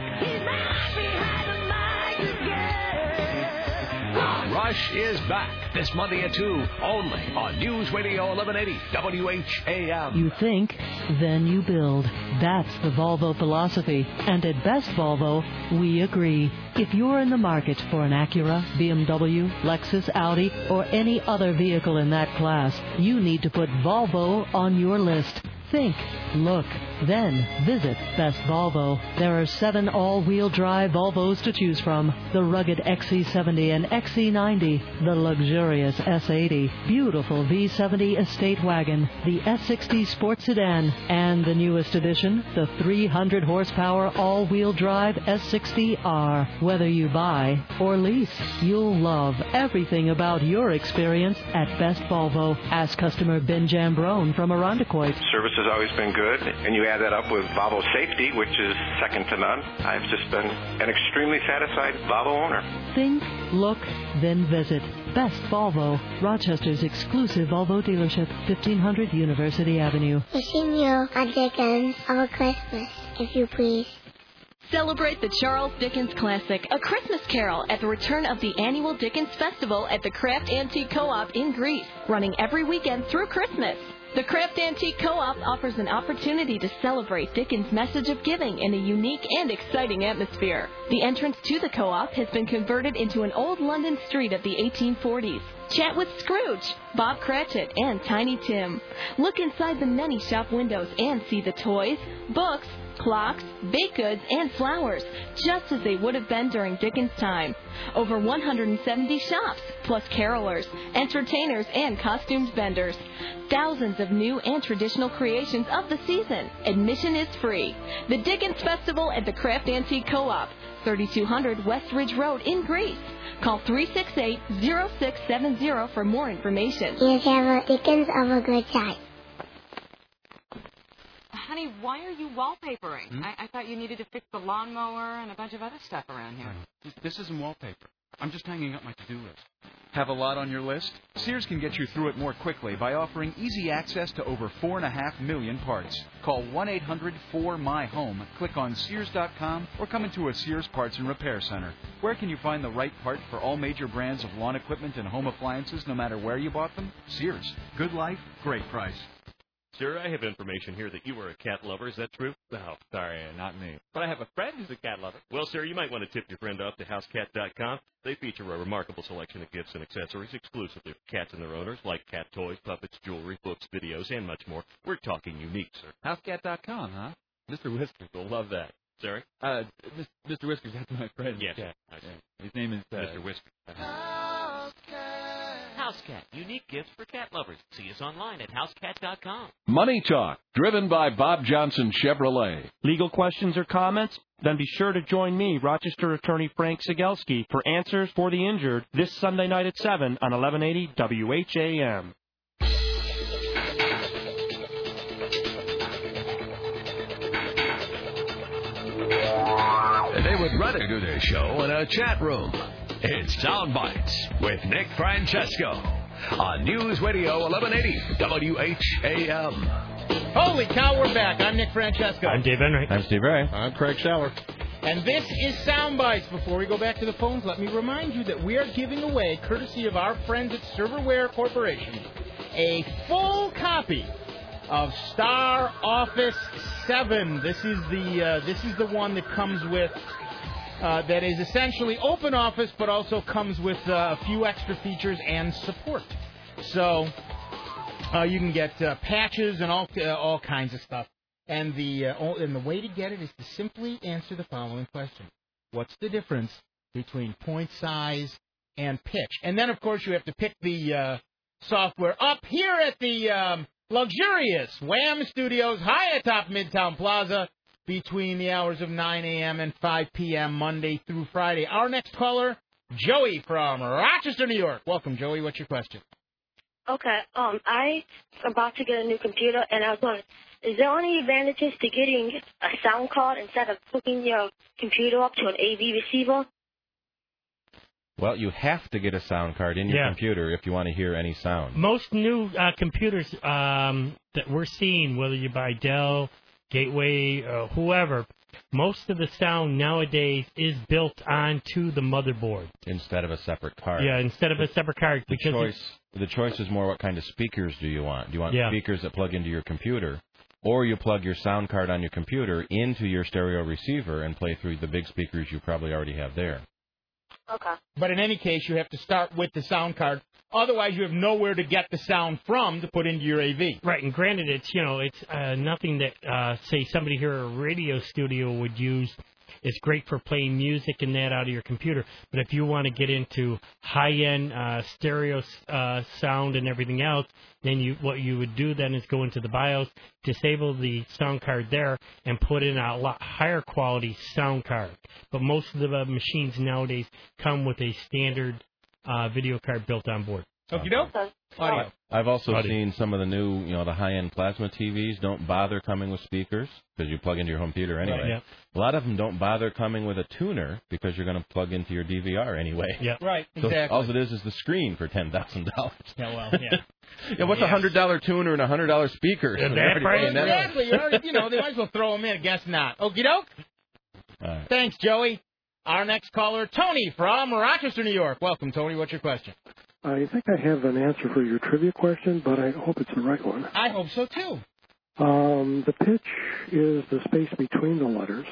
Rush is back this Monday at two, only on News Radio eleven eighty W H A M. You think, then you build. That's the Volvo philosophy. And at Best Volvo, we agree. If you're in the market for an Acura, B M W, Lexus, Audi, or any other vehicle in that class, you need to put Volvo on your list. Think, look, then visit Best Volvo. There are seven all-wheel drive Volvos to choose from. The rugged X C seventy and X C ninety, the luxurious S eighty, beautiful V seventy estate wagon, the S sixty sport sedan, and the newest addition, the three hundred horsepower all-wheel drive S sixty R. Whether you buy or lease, you'll love everything about your experience at Best Volvo. Ask customer Ben Jambrone from Irondequoit. Service has always been good, and you add that up with Volvo safety, which is second to none. I've just been an extremely satisfied Volvo owner. Think, look, then visit. Best Volvo, Rochester's exclusive Volvo dealership, fifteen hundred University Avenue. Wishing you a Dickens of a Christmas, if you please. Celebrate the Charles Dickens Classic, A Christmas Carol, at the return of the annual Dickens Festival at the Craft Antique Co-op in Greece, running every weekend through Christmas. The Craft Antique Co-op offers an opportunity to celebrate Dickens' message of giving in a unique and exciting atmosphere. The entrance to the co-op has been converted into an old London street of the eighteen forties. Chat with Scrooge, Bob Cratchit, and Tiny Tim. Look inside the many shop windows and see the toys, books, clocks, baked goods, and flowers, just as they would have been during Dickens' time. Over one hundred seventy shops, plus carolers, entertainers, and costumes vendors. Thousands of new and traditional creations of the season. Admission is free. The Dickens Festival at the Craft Antique Co-op, thirty-two hundred West Ridge Road in Greece. Call three six eight, zero six seven zero for more information. You have a Dickens of a good time. Honey, why are you wallpapering? Hmm? I, I thought you needed to fix the lawnmower and a bunch of other stuff around here. This, this isn't wallpaper. I'm just hanging up my to-do list. Have a lot on your list? Sears can get you through it more quickly by offering easy access to over four and a half million parts. Call one eight hundred four my home, click on Sears dot com, or come into a Sears Parts and Repair Center. Where can you find the right part for all major brands of lawn equipment and home appliances, no matter where you bought them? Sears. Good life, great price. Sir, I have information here that you are a cat lover. Is that true? Oh, sorry, not me. But I have a friend who's a cat lover. Well, sir, you might want to tip your friend off to house cat dot com. They feature a remarkable selection of gifts and accessories exclusively for cats and their owners, like cat toys, puppets, jewelry, books, videos, and much more. We're talking unique, sir. house cat dot com, huh? Mister Whiskers will love that. Sorry? Uh, Mister Whiskers, that's my friend. Yes. Cat. I see. Yeah. His name is uh, Mister Whiskers. HouseCat, unique gifts for cat lovers. See us online at house cat dot com. Money Talk, driven by Bob Johnson Chevrolet. Legal questions or comments? Then be sure to join me, Rochester attorney Frank Sigelski, for Answers for the Injured this Sunday night at seven on eleven eighty W H A M. with Reddit to this show in a chat room. It's Sound Bites with Nick Francesco on News Radio eleven eighty W H A M. Holy cow, we're back. I'm Nick Francesco. I'm Dave Enright. I'm Steve Ray. I'm Craig Sauer. And this is Sound Bites. Before we go back to the phones, let me remind you that we are giving away, courtesy of our friends at Serverware Corporation, a full copy of Star Office seven. This is the uh, this is the one that comes with uh, that is essentially open office, but also comes with uh, a few extra features and support. So uh, you can get uh, patches and all uh, all kinds of stuff. And the uh, and the way to get it is to simply answer the following question: what's the difference between point size and pitch? And then, of course, you have to pick the uh, software up here at the um, luxurious Wham Studios high atop Midtown Plaza between the hours of nine a.m. and five p.m. Monday through Friday. Our next caller, Joey from Rochester, New York. Welcome, Joey. What's your question? Okay, um, I'm about to get a new computer, and I was wondering, is there any advantages to getting a sound card instead of hooking your computer up to an A V receiver? Well, you have to get a sound card in your Yeah. computer if you want to hear any sound. Most new uh, computers um, that we're seeing, whether you buy Dell, Gateway, uh, whoever, most of the sound nowadays is built onto the motherboard. Instead of a separate card. Yeah, instead of a separate card. The because choice, the choice is more what kind of speakers do you want. Do you want Yeah. speakers that plug into your computer? Or you plug your sound card on your computer into your stereo receiver and play through the big speakers you probably already have there. Okay. But in any case, you have to start with the sound card. Otherwise, you have nowhere to get the sound from to put into your A V. Right, and granted, it's you know it's uh, nothing that uh, say somebody here at a radio studio would use. It's great for playing music and that out of your computer. But if you want to get into high-end uh, stereo uh, sound and everything else, then you what you would do then is go into the BIOS, disable the sound card there, and put in a lot higher quality sound card. But most of the uh, machines nowadays come with a standard uh, video card built on board. Okie doke. Audio. I've also Audio. seen some of the new, you know, the high-end plasma T Vs don't bother coming with speakers because you plug into your home theater anyway. Right, yeah. A lot of them don't bother coming with a tuner because you're going to plug into your D V R anyway. Yeah. Right, So exactly. all it is is the screen for ten thousand dollars. Yeah, well, yeah. Yeah, what's a Yes. hundred dollar tuner and a hundred dollar speaker? Yeah, They're that already price- paying that much. Exactly. You already, you know, they might as well throw them in. I guess not. Okie doke. All right. Thanks, Joey. Our next caller, Tony from Rochester, New York. Welcome, Tony. What's your question? I think I have an answer for your trivia question, but I hope it's the right one. I hope so, too. Um, the pitch is the space between the letters,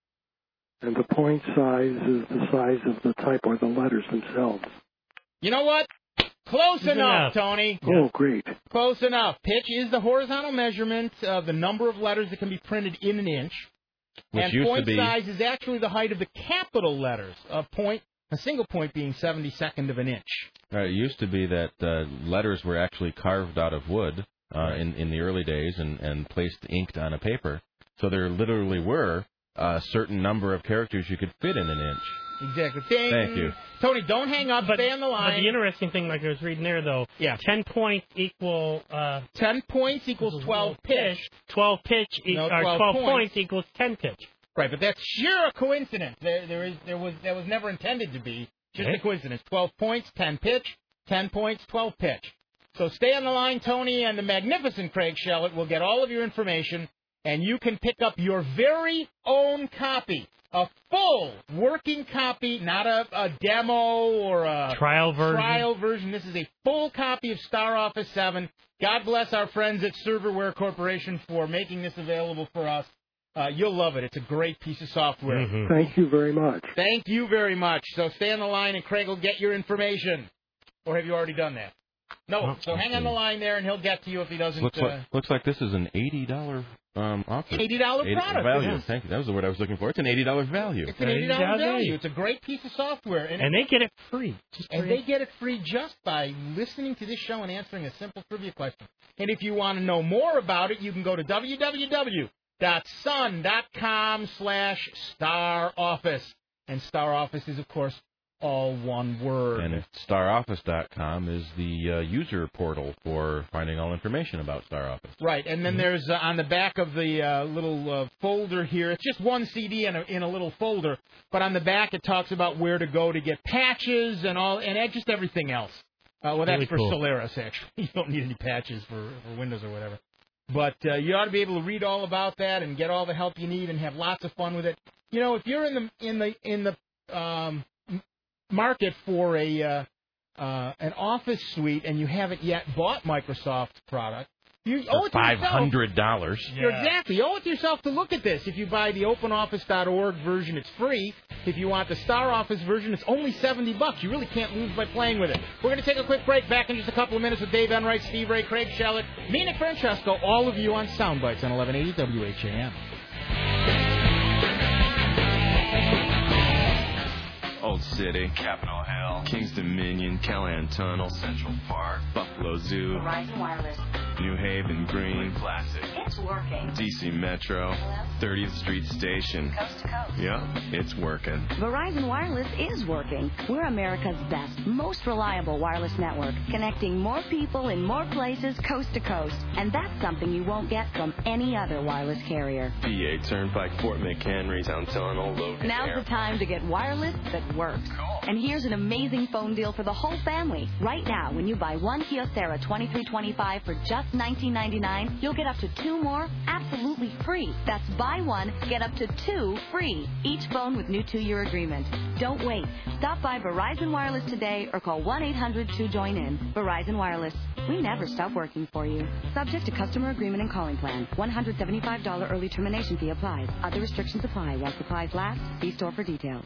and the point size is the size of the type or the letters themselves. You know what? Close Good enough, enough. Tony. Oh, great. Close enough. Pitch is the horizontal measurement of the number of letters that can be printed in an inch. Which and used to point be- size is actually the height of the capital letters. A point, a single point being seventy-second of an inch. Right, it used to be that uh, letters were actually carved out of wood uh, in in the early days and, and placed inked on a paper. So there literally were a certain number of characters you could fit in an inch. Exactly. Ding. Thank you. Tony, don't hang up. Stay on the But line. the interesting thing, like I was reading there, though, yeah. ten points equal... Uh, ten points equals twelve pitch. twelve pitch, e- No, or twelve twelve points. points equals ten pitch. Right, but that's sheer a coincidence. There, there is, there was, that was never intended to be. Just Okay. a coincidence. Twelve points, ten pitch. Ten points, twelve pitch. So stay on the line, Tony, and the magnificent Craig Shellett will get all of your information, and you can pick up your very own copy, a full working copy, not a, a demo or a Trial version. Trial version. This is a full copy of Star Office seven. God bless our friends at Serverware Corporation for making this available for us. Uh, you'll love it. It's a great piece of software. Mm-hmm. Thank you very much. Thank you very much. So stay on the line, and Craig will get your information. Or have you already done that? No. Oh, So hang on the line there, and he'll get to you if he doesn't. Looks uh, like looks like this is an eighty dollar um, offer. eighty dollar product, value. yes. Thank you. That was the word I was looking for. It's an eighty dollar value. It's an eighty dollar value. It's a great piece of software, and, And they get it free. Just and free. they get it free just by listening to this show and answering a simple trivia question. And if you want to know more about it, you can go to w w w dot sun dot com slash star office. And Star Office is, of course, all one word. And star office dot com is the uh, user portal for finding all information about Star Office. Right, and then there's uh, on the back of the uh, little uh, folder here, it's just one C D in a, in a little folder, but on the back it talks about where to go to get patches and all, and just everything else. Uh, well, that's Really for cool. Solaris, actually. You don't need any patches for, for Windows or whatever. But uh, you ought to be able to read all about that and get all the help you need and have lots of fun with it. You know, if you're in the in the in the um, market for a uh, uh, an Office suite and you haven't yet bought Microsoft's product, you owe it to Five yourself. hundred dollars. You're Exactly. You owe it to yourself to look at this. If you buy the open office dot org version, it's free. If you want the Star Office version, it's only seventy bucks. You really can't lose by playing with it. We're going to take a quick break. Back in just a couple of minutes with Dave Enright, Steve Ray, Craig Shellett, me, Nick Francesco, all of you on Soundbites on eleven eighty W H A M. Old City, Capitol Hill, Kings Dominion, Callahan Tunnel, Central Park, Buffalo Zoo, Verizon Wireless. New Haven Green, Classic. It's working. D C Metro, thirtieth Street Station. Coast to coast. Yeah, it's working. Verizon Wireless is working. We're America's best, most reliable wireless network, connecting more people in more places coast to coast. And that's something you won't get from any other wireless carrier. P A Turnpike, Fort McHenry, Town Tunnel, Logan Now's Air. the time to get wireless that works. And here's an amazing phone deal for the whole family. Right now, when you buy one Kyocera twenty-three twenty-five for just nineteen ninety-nine, you'll get up to two more absolutely free. That's buy one, get up to two free. Each phone with new two-year agreement. Don't wait. Stop by Verizon Wireless today or call one eight hundred two join in. Verizon Wireless. We never stop working for you. Subject to customer agreement and calling plan. one hundred seventy-five dollars early termination fee applies. Other restrictions apply while supplies last. See store for details.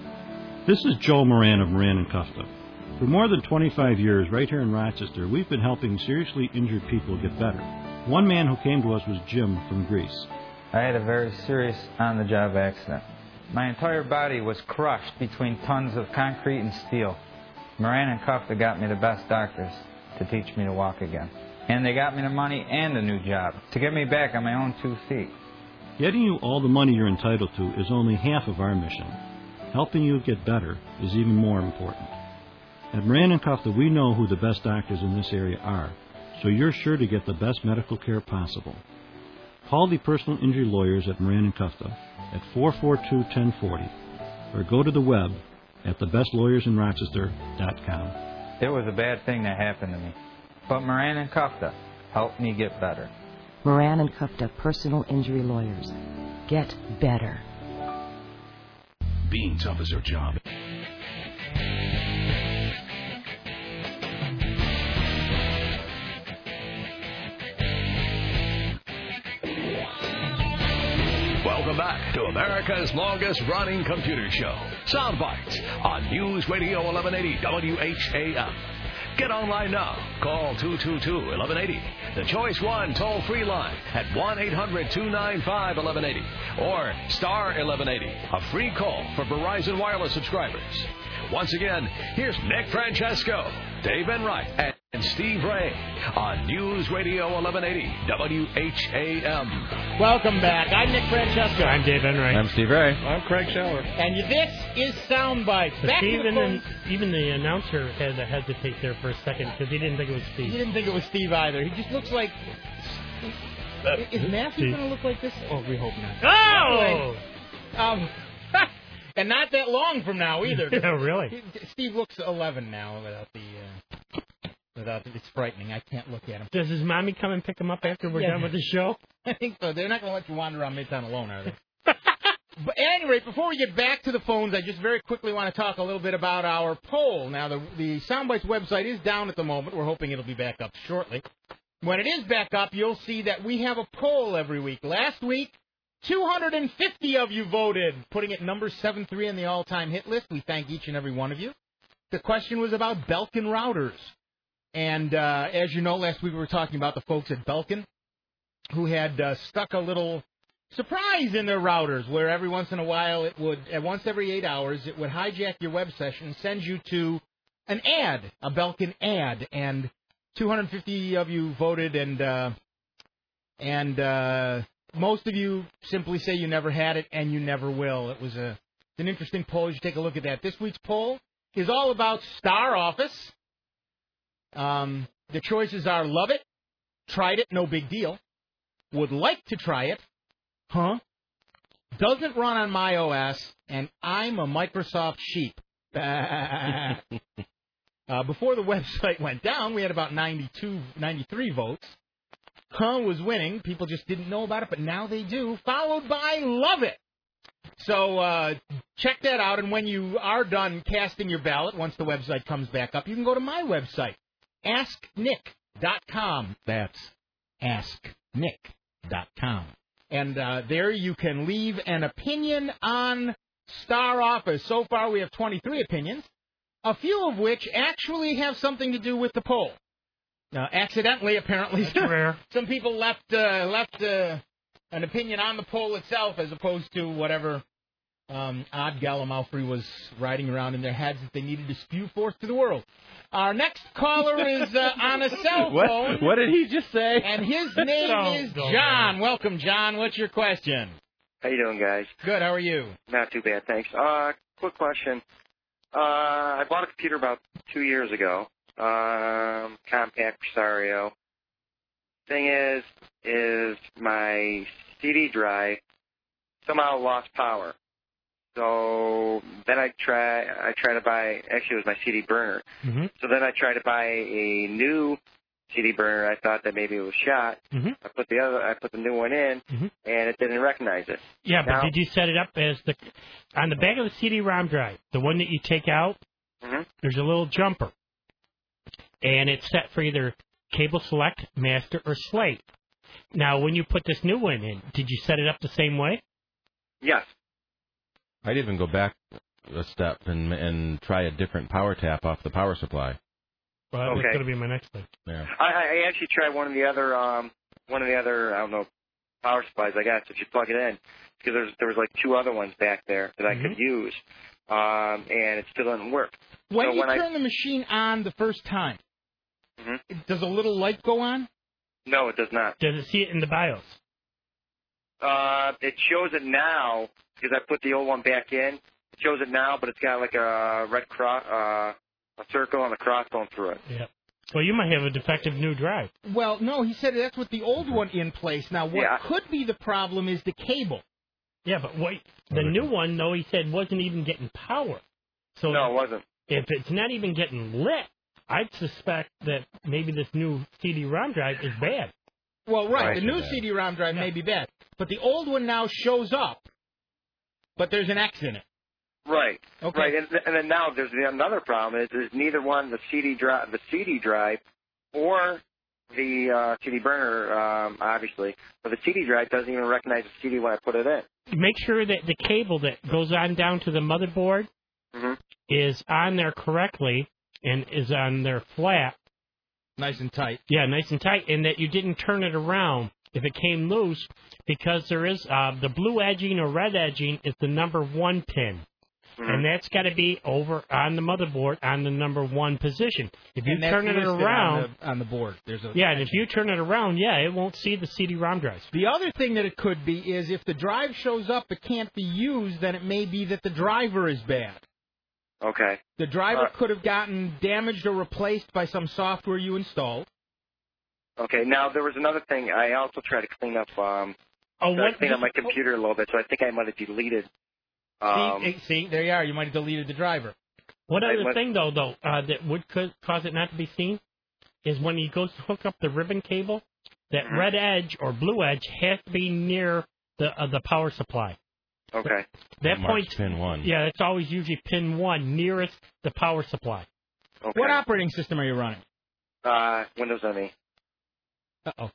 This is Joe Moran of Moran and Kufta. For more than twenty-five years, right here in Rochester, we've been helping seriously injured people get better. One man who came to us was Jim from Greece. I had a very serious on-the-job accident. My entire body was crushed between tons of concrete and steel. Moran and Kufta got me the best doctors to teach me to walk again. And they got me the money and a new job to get me back on my own two feet. Getting you all the money you're entitled to is only half of our mission. Helping you get better is even more important. At Moran and Kufta, we know who the best doctors in this area are, so you're sure to get the best medical care possible. Call the personal injury lawyers at Moran and Kufta at four four two, one zero four zero or go to the web at the best lawyers in rochester dot com. It was a bad thing that happened to me, but Moran and Kufta helped me get better. Moran and Kufta Personal Injury Lawyers. Get better. Being tough is our job. Welcome back to America's longest running computer show, Soundbites, on News Radio eleven eighty W H A M. Get online now. Call two two two, eleven eighty. The Choice One toll-free line at one eight hundred two nine five eleven eighty. Or star eleven eighty, a free call for Verizon Wireless subscribers. Once again, here's Nick Francesco, Dave Enright, and Steve Ray on News Radio eleven eighty W H A M. Welcome back. I'm Nick Francesco. I'm Dave Enright. I'm Steve Ray. I'm Craig Scheller. And this is Soundbites. But Back Steve, to the and phone. then even the announcer had to hesitate there for a second because he didn't think it was Steve. He didn't think it was Steve either. He just looks like... Is Matthew going to look like this? Oh, we hope not. Oh! Um, and not that long from now either. Yeah, really. Steve looks eleven now without the... Uh, without the, it's frightening. I can't look at him. Does his mommy come and pick him up after we're Yeah. done with the show? I think so. They're not going to let you wander around Midtown alone, are they? But at any rate, before we get back to the phones, I just very quickly want to talk a little bit about our poll. Now, the, the Soundbites website is down at the moment. We're hoping it'll be back up shortly. When it is back up, you'll see that we have a poll every week. Last week, two hundred fifty of you voted, putting it number seven three on the all-time hit list. We thank each and every one of you. The question was about Belkin routers. And uh, as you know, last week we were talking about the folks at Belkin who had uh, stuck a little surprise in their routers where every once in a while it would, at once every eight hours, it would hijack your web session and send you to an ad, a Belkin ad. And two hundred fifty of you voted, and uh, and uh, most of you simply say you never had it and you never will. It was a, an interesting poll. You should take a look at that. This week's poll is all about Star Office. Um, the choices are love it, tried it, no big deal, would like to try it, huh? Doesn't run on my O S, and I'm a Microsoft sheep. uh, before the website went down, we had about ninety-two, ninety-three votes. Huh was winning. People just didn't know about it, but now they do, followed by love it. So uh, check that out, and when you are done casting your ballot, once the website comes back up, you can go to my website, ask nick dot com. That's ask nick dot com. And uh, there you can leave an opinion on Star Office. So far, we have twenty-three opinions, a few of which actually have something to do with the poll. Uh, accidentally, apparently. That's rare. Some people left uh, left uh, an opinion on the poll itself as opposed to whatever um, odd Gallimaufry was riding around in their heads that they needed to spew forth to the world. Our next caller is uh, on a cell phone. What, what did he just say? And his name Oh, is go John. ahead. Welcome, John. What's your question? How you doing, guys? Good. How are you? Not too bad, thanks. Uh, quick question. Uh, I bought a computer about two years ago. Um, Compaq Presario. Thing is, is my C D drive somehow lost power. So then I try, I try to buy. Actually, it was my C D burner. Mm-hmm. So then I tried to buy a new C D burner. I thought that maybe it was shot. Mm-hmm. I put the other, I put the new one in, Mm-hmm. and it didn't recognize it. Yeah, but Now- did you set it up as the on the back of the C D ROM drive, the one that you take out? Mhm. There's a little jumper, and it's set for either cable select, master, or slate. Now, when you put this new one in, did you set it up the same way? Yes. I'd even go back a step and and try a different power tap off the power supply. Well, that's Okay. going to be my next thing. Yeah. I, I actually tried one of the other, um, one of the other, I don't know, power supplies I got. So if you plug it in, because there's there was like two other ones back there that I Mhm. could use, um, and it still didn't work. When so you when turn the machine on the first time, I, Mhm. does a little light go on? No, it does not. Does it see it in the BIOS? Uh, it shows it now because I put the old one back in. It shows it now, but it's got like a red cross, uh, a circle and a cross going through it. Yeah. Well, you might have a defective new drive. Well, no, he said that's with the old one in place. Now, what Yeah. could be the problem is the cable. Yeah, but wait, the new one, though, he said wasn't even getting power. So No, it wasn't. if it's not even getting lit, I'd suspect that maybe this new C D ROM drive is bad. Well, right, Right. the new Bad. C D ROM drive may be bad, but the old one now shows up, but there's an X in it. Right. Okay. Right, and, and then now there's the, another problem is there's neither one the C D drive, the C D drive, or the uh, C D burner, um, obviously, but the C D drive doesn't even recognize the C D when I put it in. Make sure that the cable that goes on down to the motherboard Mm-hmm. is on there correctly and is on there flat. Nice and tight. Yeah, nice and tight, and that you didn't turn it around if it came loose, because there is uh, the blue edging or red edging is the number one pin. Mm-hmm. And that's got to be over on the motherboard on the number one position. If you And that's turn it listed around, on the, on the board. There's a yeah, and if you turn it around, yeah, it won't see the C D ROM drives. The other thing that it could be is if the drive shows up but can't be used, then it may be that the driver is bad. Okay. The driver Uh, could have gotten damaged or replaced by some software you installed. Okay. Now there was another thing. I also tried to clean up, um, Oh, tried to what? clean up my computer a little bit, so I think I might have deleted. Um, see, see, there you are. You might have deleted the driver. One I other must- thing, though, though, uh, that would co- cause it not to be seen is when he goes to hook up the ribbon cable, that Mhm. red edge or blue edge has to be near the uh, the power supply. Okay. That Marked point, pin one. yeah, it's always usually pin one nearest the power supply. Okay. What operating system are you running? Uh, Windows M E. Uh-oh.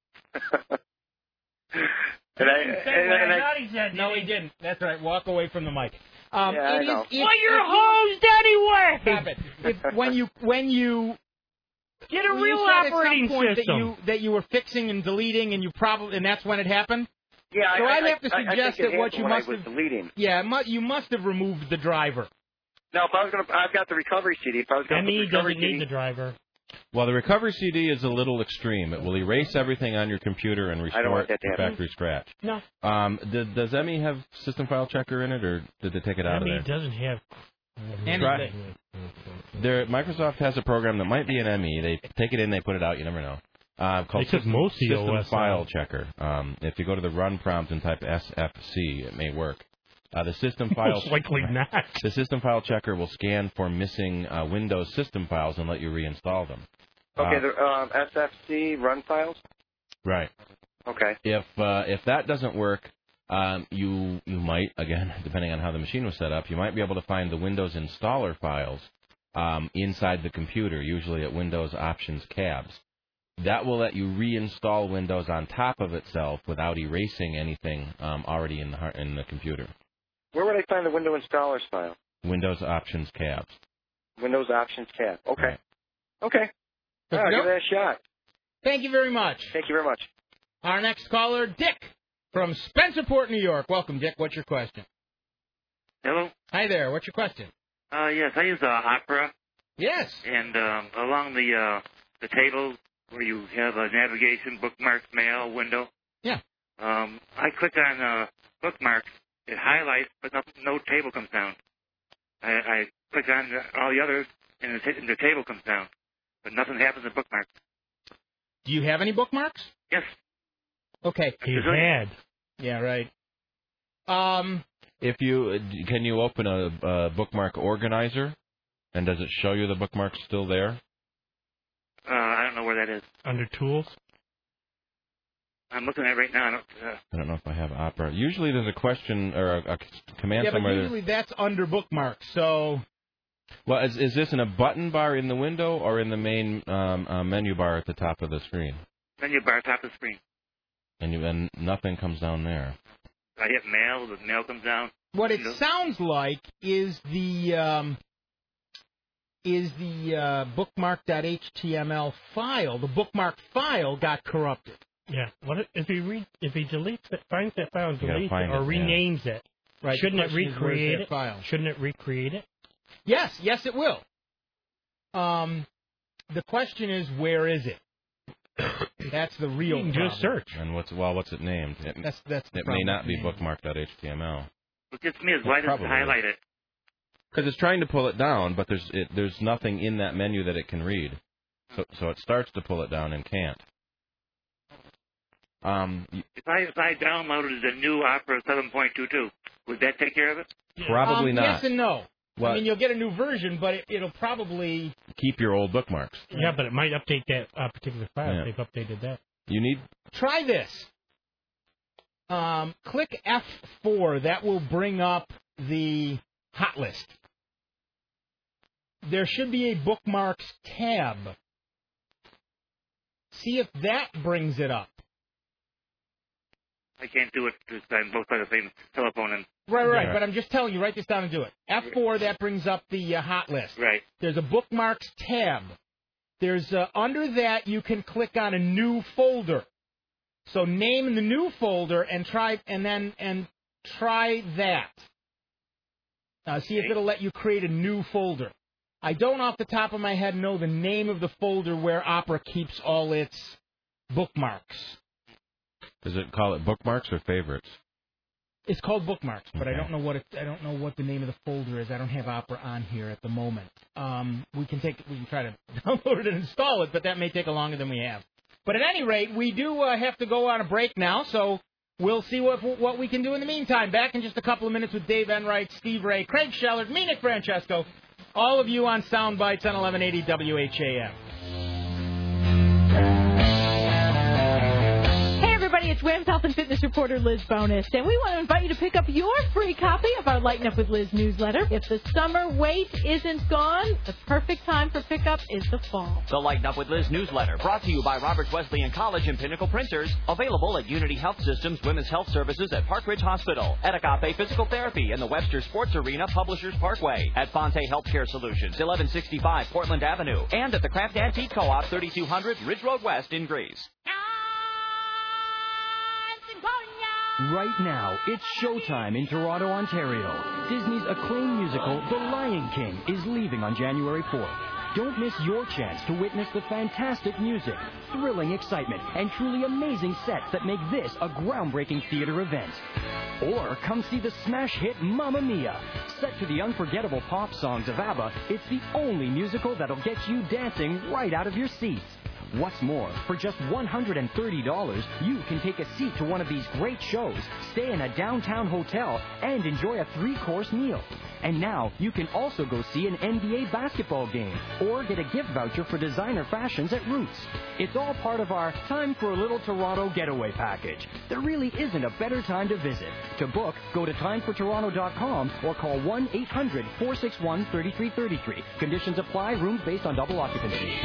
And I, and, and I, said, no, he didn't. That's right. Walk away from the mic. Um, Yeah, I it is- know. it- Well, you're it- hosed anyway. Stop it. If, when you when you Get a when real you said operating at some point system. that you that you were fixing and deleting, and you probably and that's when it happened. yeah, So I, I'd have to I- I suggest think it that what happened you when I must was have deleting. yeah mu- you must have removed the driver. Now, if I was gonna, I've got the recovery C D. If I was gonna M put the E recovery doesn't C D, need the driver. Well, the recovery C D is a little extreme. It will erase everything on your computer and I don't restore want it that to to happen. factory scratch. No, Um, did, does M E have system file checker in it, or did they take it out M E of there? doesn't have Anything. There, Microsoft has a program that might be an M E. They take it in, they put it out. You never know. Uh, called They took System, most of the System O S File out. Checker. Um, if you go to the run prompt and type S F C, it may work. Uh, the system file Most likely not. The System File Checker will scan for missing uh, Windows system files and let you reinstall them. Okay, Uh, the um, S F C run files. right. Okay. If uh, if that doesn't work, um, you you might, again, depending on how the machine was set up, you might be able to find the Windows installer files um, inside the computer, usually at Windows Options tabs. That will let you reinstall Windows on top of itself without erasing anything um, already in the har- in the computer. Where would I find the Windows installers file? Windows Options tabs. Windows Options tab. Okay. Right. Okay. All right, Let's I'll give go. that a shot. Thank you very much. Thank you very much. Our next caller, Dick from Spencerport, New York. Welcome, Dick. What's your question? Hello. Hi there. What's your question? Uh, yes, I use uh, Opera, Yes. and um, along the uh, the table where you have a navigation, bookmarks, mail, window. Yeah. Um, I click on uh, bookmarks, it highlights, but no, no table comes down. I, I click on the, all the others, and the, ta- and the table comes down, but nothing happens in bookmarks. Do you have any bookmarks? Yes. Okay. You had. Yeah, right. Um, If you can you open a, a bookmark organizer, and does it show you the bookmarks still there? Uh, I don't know where that is. Under tools? I'm looking at it right now. I don't, uh, I don't know if I have Opera. Usually there's a question or a, a command yeah, but somewhere. usually that's under bookmarks. So Well, is, is this in a button bar in the window or in the main um, uh, menu bar at the top of the screen? menu bar, top of the screen. And you and nothing comes down there. I hit mail, the mail comes down. what it Window. sounds like is the um, is the uh, bookmark.html file. The bookmark file got corrupted. Yeah. What if, if he re, if he deletes it, finds that file and You gotta deletes it, find or it, yeah. renames it? Right, Shouldn't the it question is, where's recreate that it? file? Shouldn't it recreate it? Yes, yes, it will. Um, the question is, where is it? That's the real. You can problem. just search. And what's well, what's it named? It, That's that's. The it may problem not be name. bookmark.html. What gets me is why does it Probably. highlight it? Because it's trying to pull it down, but there's it, there's nothing in that menu that it can read. So so it starts to pull it down and can't. Um, y- If I if I downloaded the new Opera seven point two two, would that take care of it? probably um, not. Yes and no. What? I mean, you'll get a new version, but it, it'll probably. Keep your old bookmarks. Yeah, but it might update that uh, particular file Yeah. if they've updated that. You need Try this. Um, click F four. That will bring up the hot list. There should be a bookmarks tab. See if that brings it up. I can't do it because I'm both by the same telephone and. Right, right. Yeah. But I'm just telling you, write this down and do it. F four, that brings up the uh, hot list. Right. There's a bookmarks tab. There's uh, under that you can click on a new folder. So name the new folder and try and then and try that. Uh, see if it'll let you create a new folder. I don't off the top of my head know the name of the folder where Opera keeps all its bookmarks. Does it call it bookmarks or favorites? It's called bookmarks, but I Okay. don't know what it, I don't know what the name of the folder is. I don't have Opera on here at the moment. Um, we can take we can try to download it and install it, but that may take longer than we have. But at any rate, we do uh, have to go on a break now, so we'll see what what we can do in the meantime. Back in just a couple of minutes with Dave Enright, Steve Ray, Craig Shellert, me, Nick Francesco, all of you on Sound Bites on eleven eighty W H A M. Everybody, it's Wham's Health and Fitness reporter Liz Bonus, and we want to invite you to pick up your free copy of our Lighten Up with Liz newsletter. If the summer wait isn't gone, the perfect time for pickup is the fall. The Lighten Up with Liz newsletter, brought to you by Robert Wesleyan College and Pinnacle Printers, available at Unity Health Systems Women's Health Services at Park Ridge Hospital, at Agape Physical Therapy in the Webster Sports Arena, Publishers Parkway, at Fonte Healthcare Solutions, eleven sixty-five Portland Avenue, and at the Kraft Antique Co-op, thirty-two hundred Ridge Road West in Greece. Right now, it's showtime in Toronto, Ontario. Disney's acclaimed musical, The Lion King, is leaving on January fourth. Don't miss your chance to witness the fantastic music, thrilling excitement, and truly amazing sets that make this a groundbreaking theater event. Or come see the smash hit Mamma Mia. Set to the unforgettable pop songs of ABBA, it's the only musical that'll get you dancing right out of your seats. What's more, for just one hundred thirty dollars, you can take a seat to one of these great shows, stay in a downtown hotel, and enjoy a three-course meal. And now, you can also go see an N B A basketball game, or get a gift voucher for designer fashions at Roots. It's all part of our Time for a Little Toronto Getaway package. There really isn't a better time to visit. To book, go to time for toronto dot com or call one eight hundred, four six one, three three three three. Conditions apply, rooms based on double occupancy.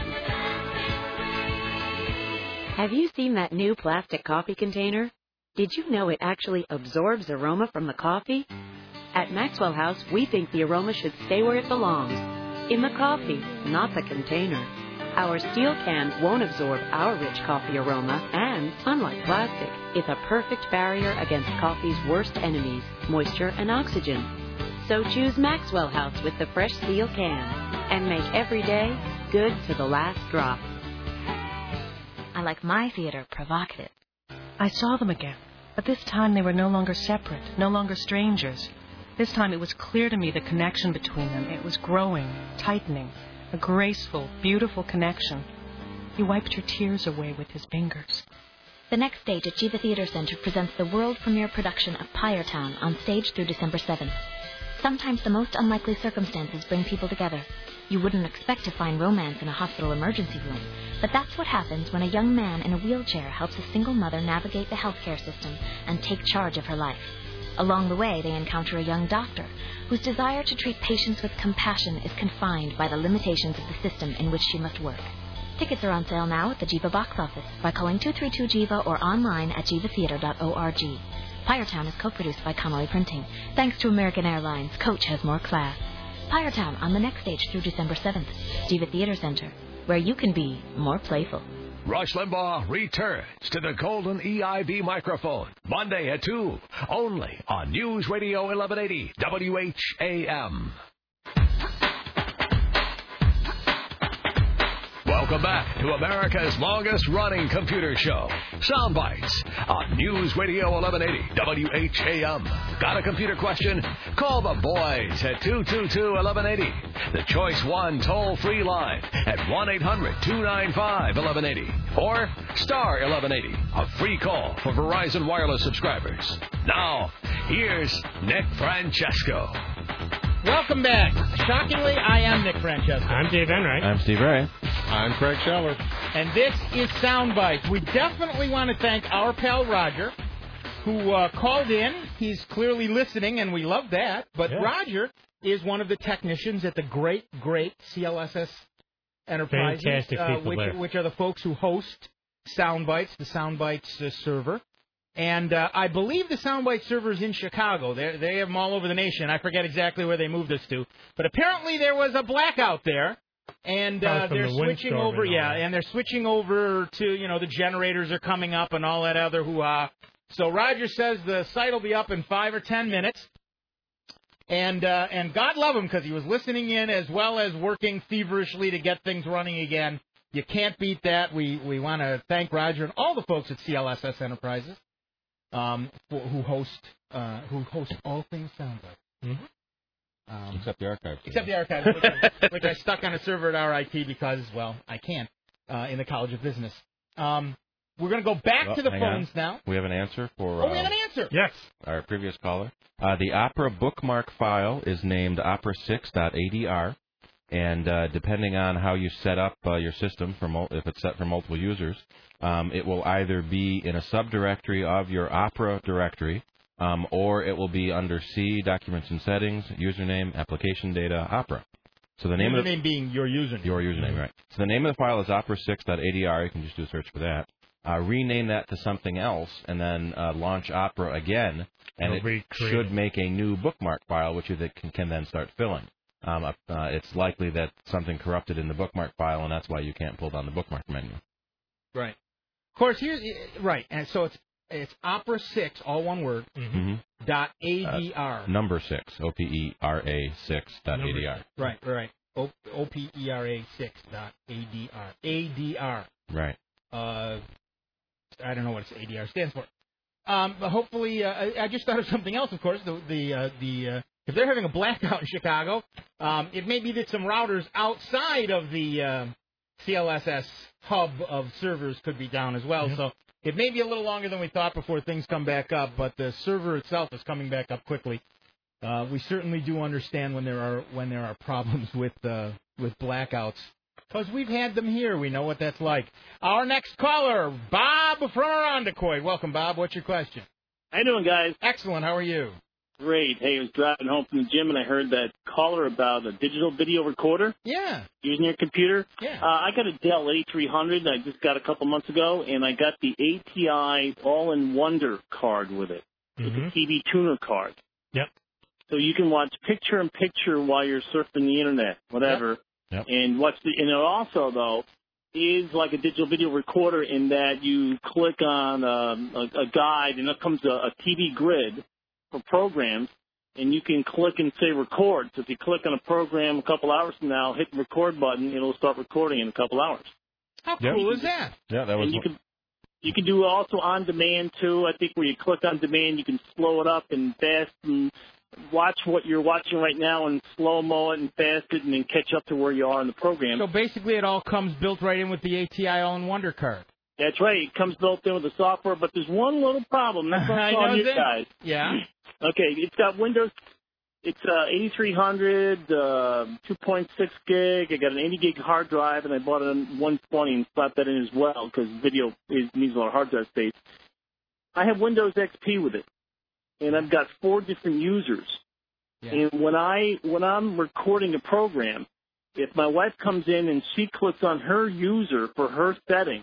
Have you seen that new plastic coffee container? Did you know it actually absorbs aroma from the coffee? At Maxwell House, we think the aroma should stay where it belongs, in the coffee, not the container. Our steel cans won't absorb our rich coffee aroma, and, unlike plastic, it's a perfect barrier against coffee's worst enemies, moisture and oxygen. So choose Maxwell House with the fresh steel can, and make every day good to the last drop. I like my theater provocative. I saw them again, but this time they were no longer separate, no longer strangers. This time it was clear to me the connection between them. It was growing, tightening, a graceful, beautiful connection. He wiped her tears away with his fingers. The next stage at Jiva Theatre Center presents the world premiere production of Pyre Town on stage through December seventh. Sometimes the most unlikely circumstances bring people together. You wouldn't expect to find romance in a hospital emergency room, but that's what happens when a young man in a wheelchair helps a single mother navigate the healthcare system and take charge of her life. Along the way, they encounter a young doctor whose desire to treat patients with compassion is confined by the limitations of the system in which she must work. Tickets are on sale now at the Jiva box office by calling two three two Jiva or online at jiva theatre dot org. Pyre Town is co-produced by Connolly Printing. Thanks to American Airlines, Coach has more class. Pyre Town on the next stage through December seventh. Jiva Theatre Center, where you can be more playful. Rush Limbaugh returns to the golden E I B microphone Monday at two, only on News Radio eleven eighty W H A M. Welcome back to America's longest-running computer show, Soundbites, on News Radio eleven eighty W H A M. Got a computer question? Call the boys at two two two, eleven eighty. The Choice One toll-free line at one eight hundred, two nine five, eleven eighty. Or star eleven eighty, a free call for Verizon Wireless subscribers. Now, here's Nick Francesco. Welcome back. Shockingly, I am Nick Francesco. I'm Dave Enright. I'm Steve Ray. I'm Craig Scheller. And this is Soundbites. We definitely want to thank our pal Roger, who uh, called in. He's clearly listening, and we love that. But Yeah. Roger is one of the technicians at the great, great C L S S Enterprises, Fantastic uh, people which, there. which are the folks who host Soundbites, the Soundbites uh, server. And uh, I believe the Soundbite server is in Chicago. They they have them all over the nation. I forget exactly where they moved us to. But apparently there was a blackout there. And uh, Probably from they're the switching windstorm over, and all yeah, that. and they're switching over to, you know, the generators are coming up and all that other hoo-ha. So Roger says the site will be up in five or ten minutes. And uh, and God love him, because he was listening in as well as working feverishly to get things running again. You can't beat that. We we want to thank Roger and all the folks at C L S S Enterprises um, for, who host uh, who host all things Soundbite. Mm-hmm. Um, Except the archives. Except the archives, which, I, which I stuck on a server at R I T because, well, I can't uh, in the College of Business. Um, we're going to go back Well, to the hang phones on. now. We have an answer for Oh, we have uh, an answer. Yes. our previous caller. Uh, the Opera bookmark file is named opera six dot A D R, and uh, depending on how you set up uh, your system, for mul- if it's set for multiple users, um, it will either be in a subdirectory of your Opera directory, Um, or it will be under C, Documents and Settings, Username, Application Data, Opera. So the name Username of the, being your username. Your username, right. So the name of the file is opera six dot A D R. You can just do a search for that. Uh, rename that to something else, and then uh, launch Opera again, and It'll it recreate should it. make a new bookmark file, which you th- can, can then start filling. Um, uh, it's likely that something corrupted in the bookmark file, and that's why you can't pull down the bookmark menu. Right. Of course, here's right, and so it's it's Opera six, all one word, Mm-hmm. dot A D R. Uh, number six, O P E R A six dot A D R. Right, right. O P E R A six dot A D R. A D R. Right. Uh, I don't know what A D R stands for. Um, but hopefully, uh, I, I just thought of something else. Of course, the the uh, the uh, if they're having a blackout in Chicago, um, it may be that some routers outside of the uh, C L S S hub of servers could be down as well. Yeah. So it may be a little longer than we thought before things come back up, but the server itself is coming back up quickly. Uh, we certainly do understand when there are when there are problems with uh, with blackouts. Because we've had them here. We know what that's like. Our next caller, Bob from Irondequoit. Welcome, Bob. What's your question? How you doing, guys? Excellent. How are you? Great. Hey, I was driving home from the gym, and I heard that caller about a digital video recorder. Yeah. Using your computer. Yeah. Uh, I got a Dell A three hundred I just got a couple months ago, and I got the A T I All-in-Wonder card with it. It's Mm-hmm. a T V tuner card. Yep. So you can watch picture-in-picture while you're surfing the Internet, whatever. Yep. And what's the, and it also, though, is like a digital video recorder in that you click on um, a, a guide, and it comes a, a T V grid for programs, and you can click and say record. So if you click on a program a couple hours from now, hit the record button, it'll start recording in a couple hours. How Yep. cool is that? Yeah, that was. And you can you can do also on demand too. I think where you click on demand, you can slow it up and fast and watch what you're watching right now and slow mo it and fast it, and then catch up to where you are in the program. So basically, it all comes built right in with the A T I All-in-Wonder card. That's right. It comes built in with the software, but there's one little problem. That's I what's on know you that. guys. Yeah. Okay, it's got Windows. It's uh, eighty-three hundred, uh, two point six gig. I got an eighty gig hard drive, and I bought a one twenty and slapped that in as well because video is, needs a lot of hard drive space. I have Windows X P with it, and I've got four different users. Yeah. And when I when I'm recording a program, if my wife comes in and she clicks on her user for her setting,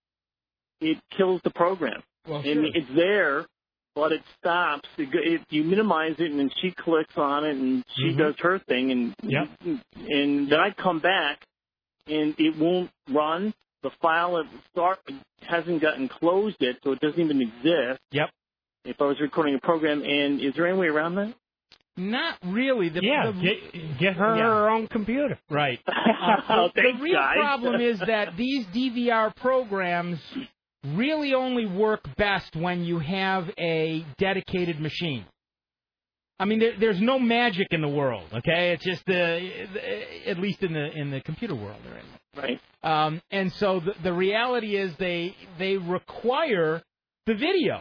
it kills the program. Well, and sure. it's there, but it stops. It, it, you minimize it, and then she clicks on it, and she Mhm. does her thing, and Yep. and then I come back, and it won't run. The file it start hasn't gotten closed yet, so it doesn't even exist. Yep. If I was recording a program, and is there any way around that? Not really. The, Yeah, the, get, get her yeah. her own computer. Right. Oh, the thanks, real guys. problem is that these D V R programs really only work best when you have a dedicated machine. I mean, there, there's no magic in the world, okay? It's just the, at least in the in the computer world, right? Right. Um, and so the, the reality is they they require the video.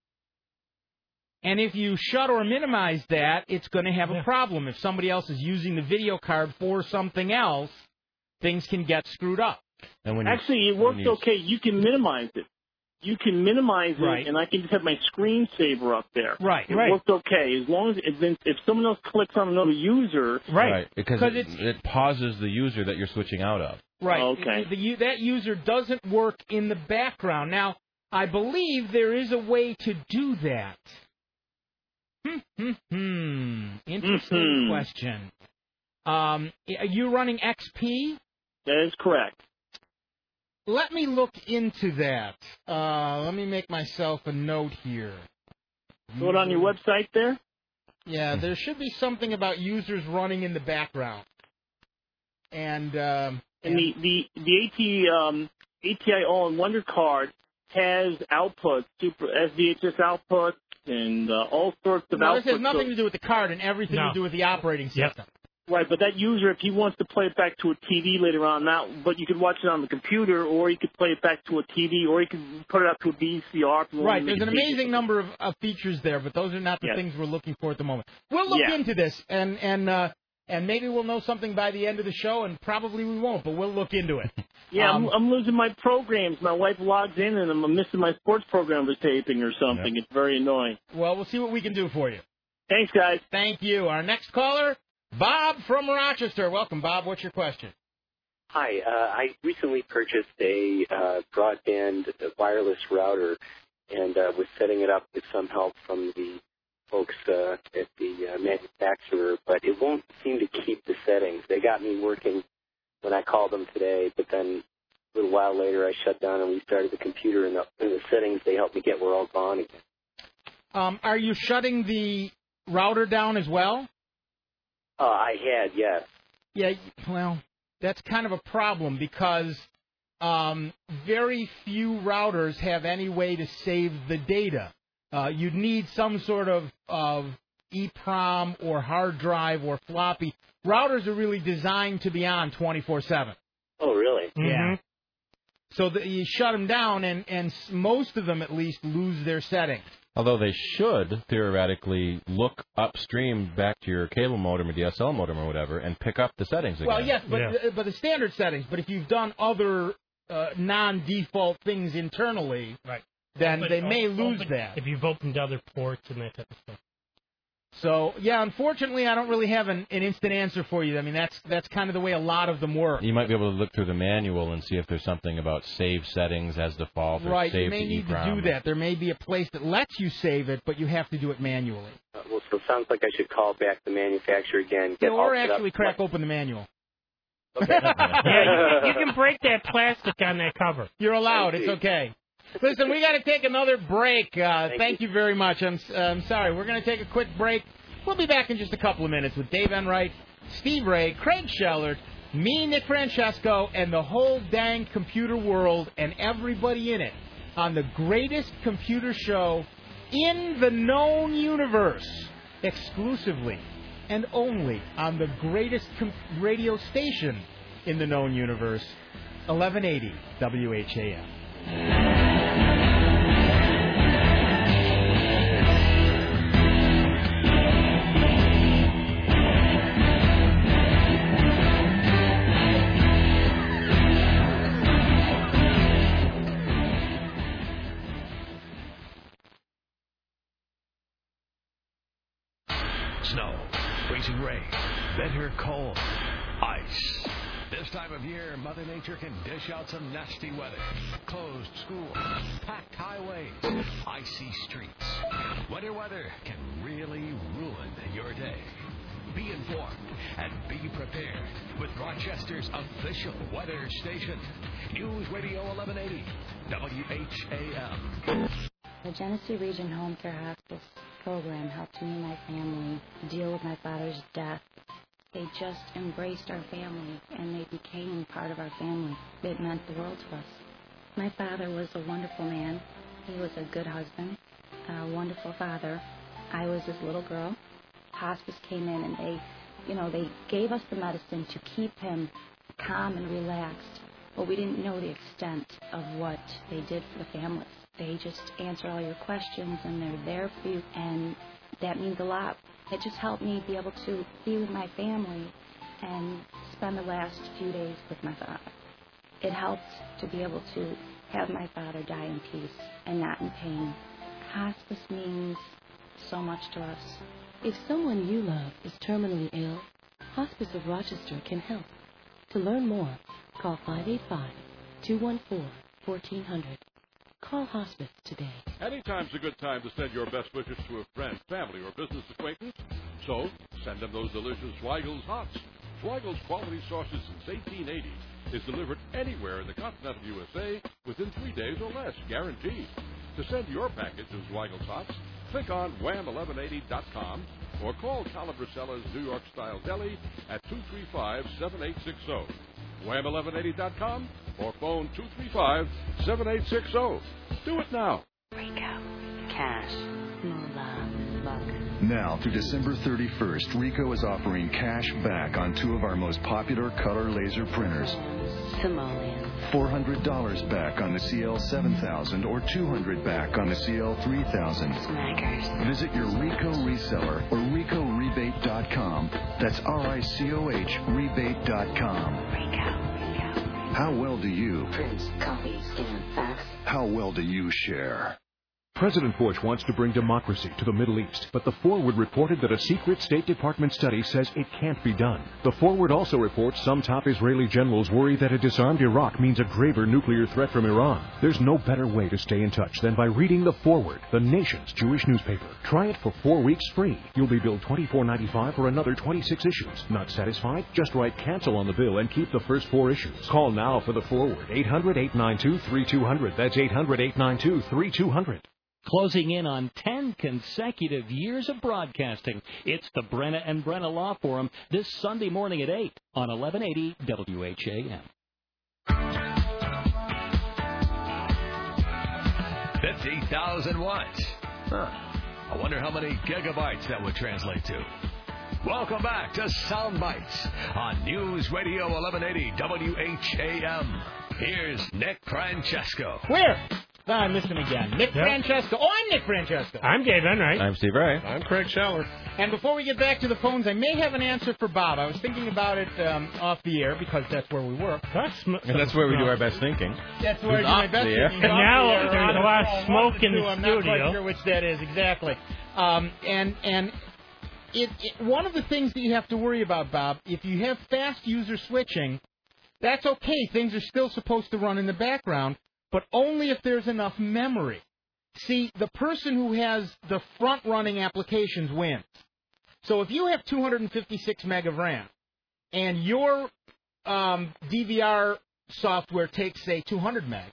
And if you shut or minimize that, it's going to have a problem. If somebody else is using the video card for something else, things can get screwed up. And when you- Actually, it works when you- okay. You can minimize it. You can minimize Right. it, and I can just have my screensaver up there. Right, It right. works okay. As long as it, then if someone else clicks on another user, Right, because 'Cause it, it's- it pauses the user that you're switching out of. Right. Okay. The, the, that user doesn't work in the background. Now, I believe there is a way to do that. Hmm, hmm, hmm. Interesting Mhm. question. Um, are you running X P? that is correct. Let me look into that. Uh, let me make myself a note here. Go it on your website there. Yeah, there should be something about users running in the background. And um, And the the the AT um, A T I All-in-Wonder card has outputs, super S V H S outputs, and uh, all sorts of no, outputs. this has nothing So- to do with the card and everything No. to do with the operating Yep. system. Right, but that user, if he wants to play it back to a T V later on, now, but you could watch it on the computer, or you could play it back to a T V, or you could put it out to a V C R. If you Right, want to there's an make it amazing easier. number of, of features there, but those are not the Yes. things we're looking for at the moment. We'll look Yeah. into this, and and uh, and maybe we'll know something by the end of the show, and probably we won't, but we'll look into it. Yeah, Um, I'm, I'm losing my programs. My wife logs in, and I'm missing my sports program for taping or something. It's very annoying. Well, we'll see what we can do for you. Thanks, guys. Thank you. Our next caller, Bob from Rochester. Welcome, Bob. What's your question? Hi, uh, I recently purchased a uh, broadband wireless router and uh, was setting it up with some help from the folks uh, at the uh, manufacturer, but it won't seem to keep the settings. They got me working when I called them today, but then a little while later I shut down and restarted the computer, and the, and the settings they helped me get were all gone again. Um, are you shutting the router down as well? Uh, I had, yes. Yeah, well, that's kind of a problem because um, very few routers have any way to save the data. Uh, you'd need some sort of, of EEPROM or hard drive or floppy. Routers are really designed to be on twenty-four seven. Oh, really? Yeah. So the, you shut them down, and, and s- most of them at least lose their settings. Although they should theoretically look upstream back to your cable modem or D S L modem or whatever and pick up the settings again. Well, yes, but uh, but the standard settings. But if you've done other uh, non-default things internally, right, then But they may open- lose open- that. If you've opened other ports and that type of stuff. So yeah, unfortunately, I don't really have an, an instant answer for you. I mean, that's that's kind of the way a lot of them work. You might be able to look through the manual and see if there's something about save settings as default or Right, save you may to need EEPROM. to do that. There may be a place that lets you save it, but you have to do it manually. Uh, well, so it sounds like I should call back the manufacturer again. Get all Or set up. actually crack open the manual. Yeah, you, you can break that plastic on that cover. You're allowed. It's okay. Listen, we got to take another break. Uh, thank Thank you very much. I'm uh, I'm sorry. We're going to take a quick break. We'll be back in just a couple of minutes with Dave Enright, Steve Ray, Craig Shellert, me, Nick Francesco, and the whole dang computer world and everybody in it on the greatest computer show in the known universe, exclusively and only on the greatest com- radio station in the known universe, eleven eighty W H A M. Snow, freezing rain, bitter cold, ice. This time of year, Mother Nature can dish out some nasty weather. Closed schools, packed highways, icy streets. Winter weather can really ruin your day. Be informed and be prepared with Rochester's official weather station, News Radio eleven eighty, W H A M. The Genesee Region Home Care Hospice program helped me and my family deal with my father's death. They just embraced our family, and they became part of our family. It meant the world to us. My father was a wonderful man. He was a good husband, a wonderful father. I was his little girl. Hospice came in, and they, you know, they gave us the medicine to keep him calm and relaxed, but we didn't know the extent of what they did for the families. They just answer all your questions, and they're there for you, and that means a lot. It just helped me be able to be with my family and spend the last few days with my father. It helped to be able to have my father die in peace and not in pain. Hospice means so much to us. If someone you love is terminally ill, Hospice of Rochester can help. To learn more, call five eight five, two one four, one four zero zero. Call Hospice today. Anytime's a good time to send your best wishes to a friend, family, or business acquaintance. So, send them those delicious Schweigel's Hots. Schweigel's quality sauces since eighteen eighty is delivered anywhere in the continental U S A within three days or less, guaranteed. To send your package of Schweigel's Hots, click on wham eleven eighty dot com or call Calabricella's New York-style deli at two three five, seven eight six zero. wham eleven eighty dot com or phone two three five, seven eight six zero. Do it now. Rico, cash, moolah, luck. Now through December thirty-first, Ricoh is offering cash back on two of our most popular color laser printers. Simoleon. four hundred dollars back on the C L seven thousand or two hundred dollars back on the C L three thousand. Smackers. Visit your Ricoh reseller or rico rebate dot com. That's R I C O H rebate dot com. Rico. How well do you? Prince, copy, scan, fax. How well do you share? President Bush wants to bring democracy to the Middle East, but the Forward reported that a secret State Department study says it can't be done. The Forward also reports some top Israeli generals worry that a disarmed Iraq means a graver nuclear threat from Iran. There's no better way to stay in touch than by reading The Forward, the nation's Jewish newspaper. Try it for four weeks free. You'll be billed twenty-four ninety-five for another twenty-six issues. Not satisfied? Just write cancel on the bill and keep the first four issues. Call now for The Forward, eight hundred, eight nine two, three two zero zero. That's eight hundred, eight nine two, three two zero zero. Closing in on ten consecutive years of broadcasting, it's the Brenna and Brenna Law Forum this Sunday morning at eight on eleven eighty W H A M. fifty thousand watts. Huh. I wonder how many gigabytes that would translate to. Welcome back to Sound Bites on News Radio eleven eighty W H A M. Here's Nick Francesco. Where? No, I missed him again. Nick Yep. Francesco. Oh, I'm Nick Francesco. I'm Dave Enright. I'm Steve Ray. I'm Craig Scheller. And before we get back to the phones, I may have an answer for Bob. I was thinking about it um, off the air because that's where we work. That's And that's where we do our best thinking. That's where I do Off my best the air. thinking. And Off now the air, there's on a the lot of phone, smoke one of in the two. I'm not studio. quite sure which that is exactly. Um, and and it, it, one of the things that you have to worry about, Bob, if you have fast user switching, that's okay. Things are still supposed to run in the background, but only if there's enough memory. See, the person who has the front-running applications wins. So if you have two hundred fifty-six meg of RAM and your um, D V R software takes, say, two hundred meg,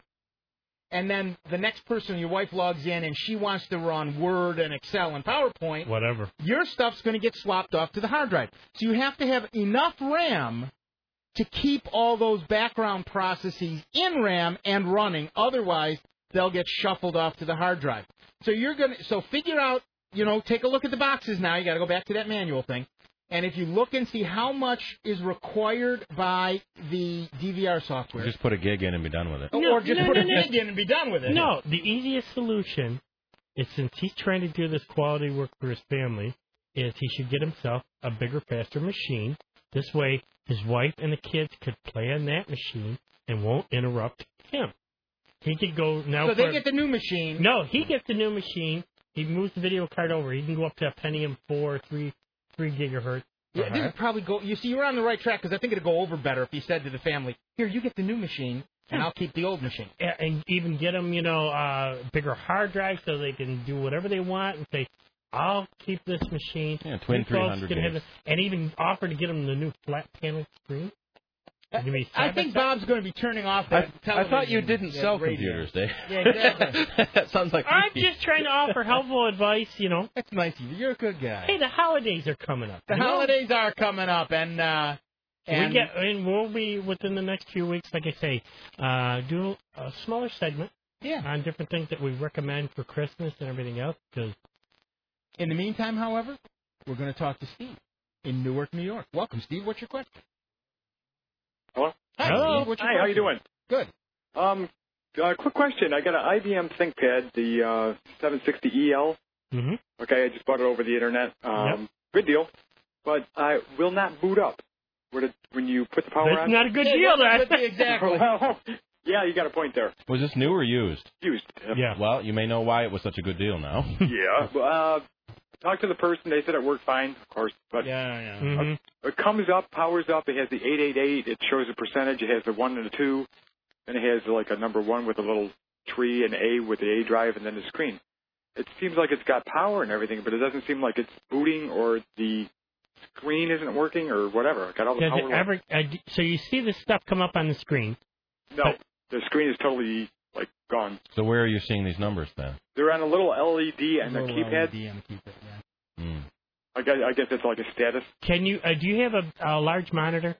and then the next person, your wife, logs in and she wants to run Word and Excel and PowerPoint, Whatever. your stuff's going to get swapped off to the hard drive. So you have to have enough RAM to keep all those background processes in RAM and running. Otherwise, they'll get shuffled off to the hard drive. So you're going to, so figure out, you know, take a look at the boxes now. You got to go back to that manual thing. And if you look and see how much is required by the D V R software. Just put a gig in and be done with it. or just no, put no, a no. gig in and be done with it. No, the easiest solution is, since he's trying to do this quality work for his family, is he should get himself a bigger, faster machine. This way, his wife and the kids could play on that machine and won't interrupt him. He could go now. So for, they get the new machine. No, he gets the new machine. He moves the video card over. He can go up to a Pentium four, three, three gigahertz. Yeah, this would probably go. You see, you're on the right track because I think it'd go over better if he said to the family, "Here, you get the new machine, and I'll keep the old machine." Yeah, and even get them, you know, uh, bigger hard drive so they can do whatever they want and say, "I'll keep this machine." Yeah, twin You folks three hundred can have gigs. it. And even offer to get them the new flat panel screen. It'd be I side think by side. Bob's going to be turning off I, that I television. thought you didn't yeah, sell radio. computers, Dave. Yeah, exactly. That sounds like I'm me. just trying to offer helpful advice, you know. That's nice of you. You're a good guy. Hey, the holidays are coming up. The you know? holidays are coming up, and uh, and we get, and we'll be within the next few weeks, like I say, uh, do a smaller segment yeah. on different things that we recommend for Christmas and everything else. Because in the meantime, however, we're going to talk to Steve in Newark, New York. Welcome, Steve. What's your question? Hello? Hi, Hello. Steve. What's your Hi, how you question? doing? Good. Um, uh, quick question. I got an I B M ThinkPad, the uh, seven sixty E L. Mm-hmm. Okay, I just bought it over the internet. Um, Yep. Good deal. But I will not boot up. Would it, when you put the power That's on? not a good Yeah, deal, that's then. what- exactly. Well, yeah, you got a point there. Was this new or used? Used. Yeah. Well, you may know why it was such a good deal now. Yeah. Uh, talked to the person. They said it worked fine, of course. But Yeah, yeah. Mhm. it comes up, powers up. It has the eight eight eight. It shows a percentage. It has the one and a two. And it has like a number one with a little tree and A with the A drive and then the screen. It seems like it's got power and everything, but it doesn't seem like it's booting or the screen isn't working or whatever. It got all the Does power. it ever? Uh, d- so you see this stuff come up on the screen. No, the screen is totally like gone. So where are you seeing these numbers then? They're on a little L E D and the Little keypad. L E D on the keypad, yeah. Hmm. I guess, I guess it's like a status. Can you? Uh, do you have a, a large monitor?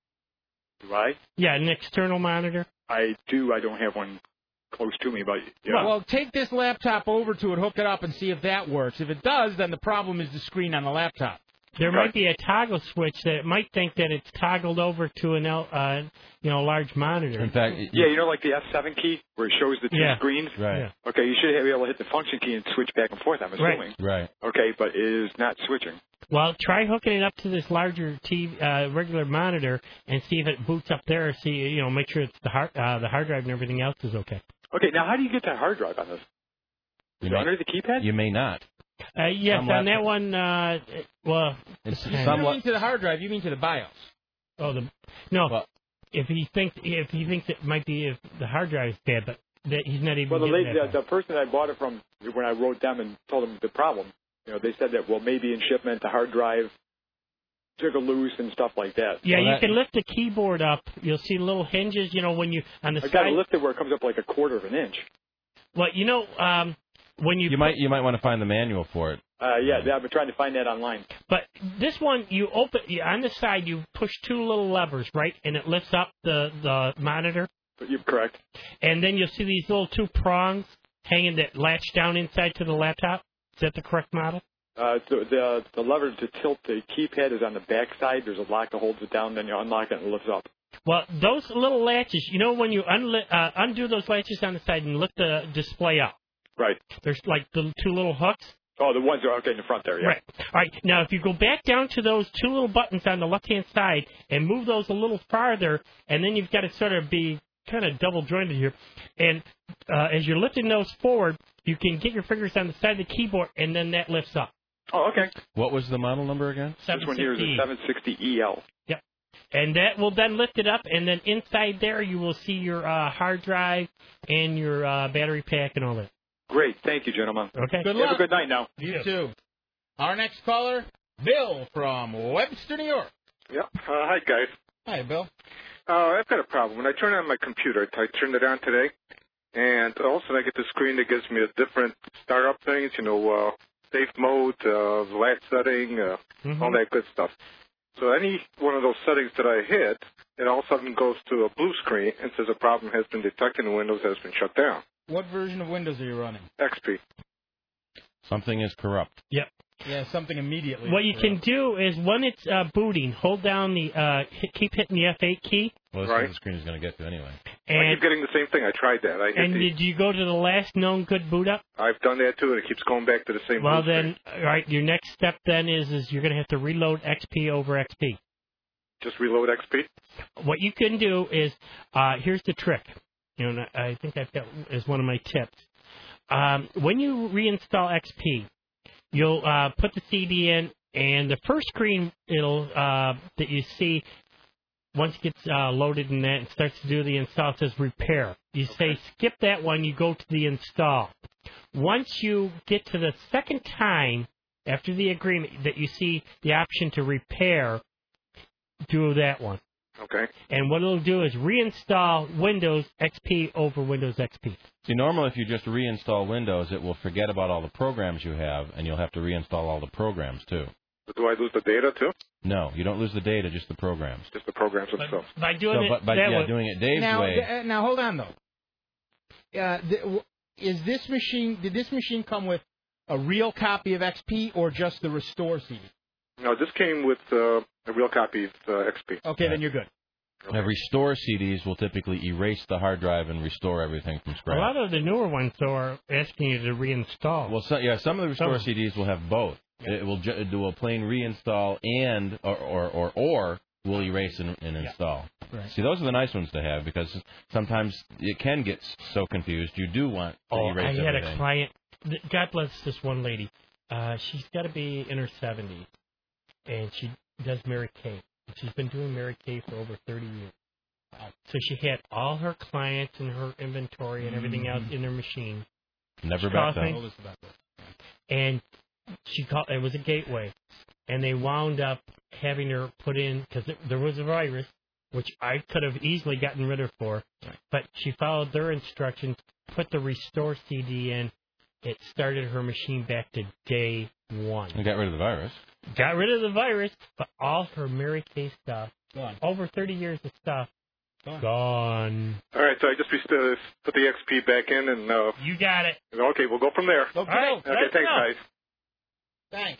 Do I? Yeah, an external monitor. I do. I don't have one close to me, but yeah. Well, take this laptop over to it, hook it up, and see if that works. If it does, then the problem is the screen on the laptop. There Okay. might be a toggle switch that it might think that it's toggled over to an L, uh, you know, large monitor. In fact, it- Yeah, you know, like the F seven key where it shows the two Yeah. screens. Right. Yeah. Okay, you should be able to hit the function key and switch back and forth. I'm Right. assuming. Right. Okay, but it is not switching. Well, try hooking it up to this larger T V, uh, regular monitor, and see if it boots up there. See, you know, make sure it's the hard, uh, the hard drive and everything else is okay. Okay, now how do you get that hard drive on this? You Is may, it under the keypad? you may not. Uh, yes, Some on laptop- that one. Uh, it- well, It's depends. You some don't la- mean to the hard drive, you mean to the BIOS. Oh, the no. Well- if he thinks if he thinks it might be if the hard drive is bad, but that he's not even. Well, the getting lady, that the, far. the person I bought it from, when I wrote them and told them the problem, you know, they said that well, maybe in shipment the hard drive jiggle loose and stuff like that. Yeah, Well, you that- can lift the keyboard up. You'll see little hinges. You know, when you on the I side. got it lifted where it comes up like a quarter of an inch. Well, you know, um, when you You might you might want to find the manual for it. Uh, yeah, I've been trying to find that online. But this one, you open you, on the side, you push two little levers, right, and it lifts up the the monitor. You're correct. And then you'll see these little two prongs hanging that latch down inside to the laptop. Is that the correct model? Uh, the, the the lever to tilt the keypad is on the back side. There's a lock that holds it down. Then you unlock it and it lifts up. Well, those little latches, you know, when you unli- uh, undo those latches on the side and lift the display up. Right. There's like the two little hooks. Oh, the ones that are okay in the front there, yeah. Right. All right. Now, if you go back down to those two little buttons on the left-hand side and move those a little farther, and then you've got to sort of be kind of double-jointed here. And uh, as you're lifting those forward, you can get your fingers on the side of the keyboard, and then that lifts up. Oh, okay. What was the model number again? This one here is a seven sixty E L. Yep. And that will then lift it up, and then inside there you will see your uh, hard drive and your uh, battery pack and all that. Great. Thank you, gentlemen. Okay. Good Have luck. a good night now. You too. Our next caller, Bill from Webster, New York. Yeah. Uh, hi, guys. Hi, Bill. Uh, I've got a problem. When I turn on my computer, I turned it on today, and all of a sudden I get the screen that gives me a different startup things, you know, uh, safe mode, uh, last setting, uh, mm-hmm. all that good stuff. So any one of those settings that I hit, it all of a sudden goes to a blue screen and says a problem has been detected and Windows has been shut down. What version of Windows are you running? X P. Something is corrupt. Yep. Yeah, something immediately. What you can do is when it's uh, booting, hold down the, uh, hit, keep hitting the F eight key. Well, that's Right. what the screen is going to get to anyway. I And, keep getting the same thing. I tried that. I hit and the, did you go to the last known good boot up? I've done that too, and it keeps going back to the same Well, blue then, all right, your next step then is is you're going to have to reload X P over X P. screen. Just reload X P? What you can do is, uh, here's the trick. You know, I think I've got as one of my tips. Um, when you reinstall X P, you'll uh, put the C D in, and the first screen it'll uh, that you see once it gets uh, loaded in that and starts to do the install, it says repair. You say skip that one, you go to the install. Once you get to the second time after the agreement that you see the option to repair, do that one. Okay. And what it'll do is reinstall Windows X P over Windows X P. See, normally if you just reinstall Windows, it will forget about all the programs you have, and you'll have to reinstall all the programs too. Do I lose the data too? No, you don't lose the data, just the programs. Just the programs themselves. By doing so, it but, but, that yeah, way. doing it Dave's now, way. th- uh, now hold on though. Uh, th- w- is this machine? Did this machine come with a real copy of X P or just the restore C D? No, this came with uh, a real copy of uh, X P. Okay, then you're good. Now, restore C Ds will typically erase the hard drive and restore everything from A scratch. lot of the newer ones, though, are asking you to reinstall. Well, so, yeah, some of the restore Some. C Ds will have both. It will ju- do a plain reinstall and or or or, or will erase and, and install. Right. See, those are the nice ones to have because sometimes it can get so confused. You do want to Oh, I erase had everything. a client. th- God bless this one lady. Uh, she's got to be in her seventies, and she does Mary Kay. She's been doing Mary Kay for over thirty years. So she had all her clients and her inventory and everything else in her machine. Never She backed called down. me, And she called. It was a gateway, and they wound up having her put in because there was a virus, which I could have easily gotten rid of for. But she followed their instructions, put the restore C D in. It started her machine back to day one. And got rid of the virus. Got rid of the virus, but all her Mary Kay stuff, Gone. over thirty years of stuff, Gone. gone. All right, so I just rest- uh, put the X P back in, and uh, You got it. okay, we'll go from there. Okay, All right, Okay, let's thanks, go. guys. Thanks.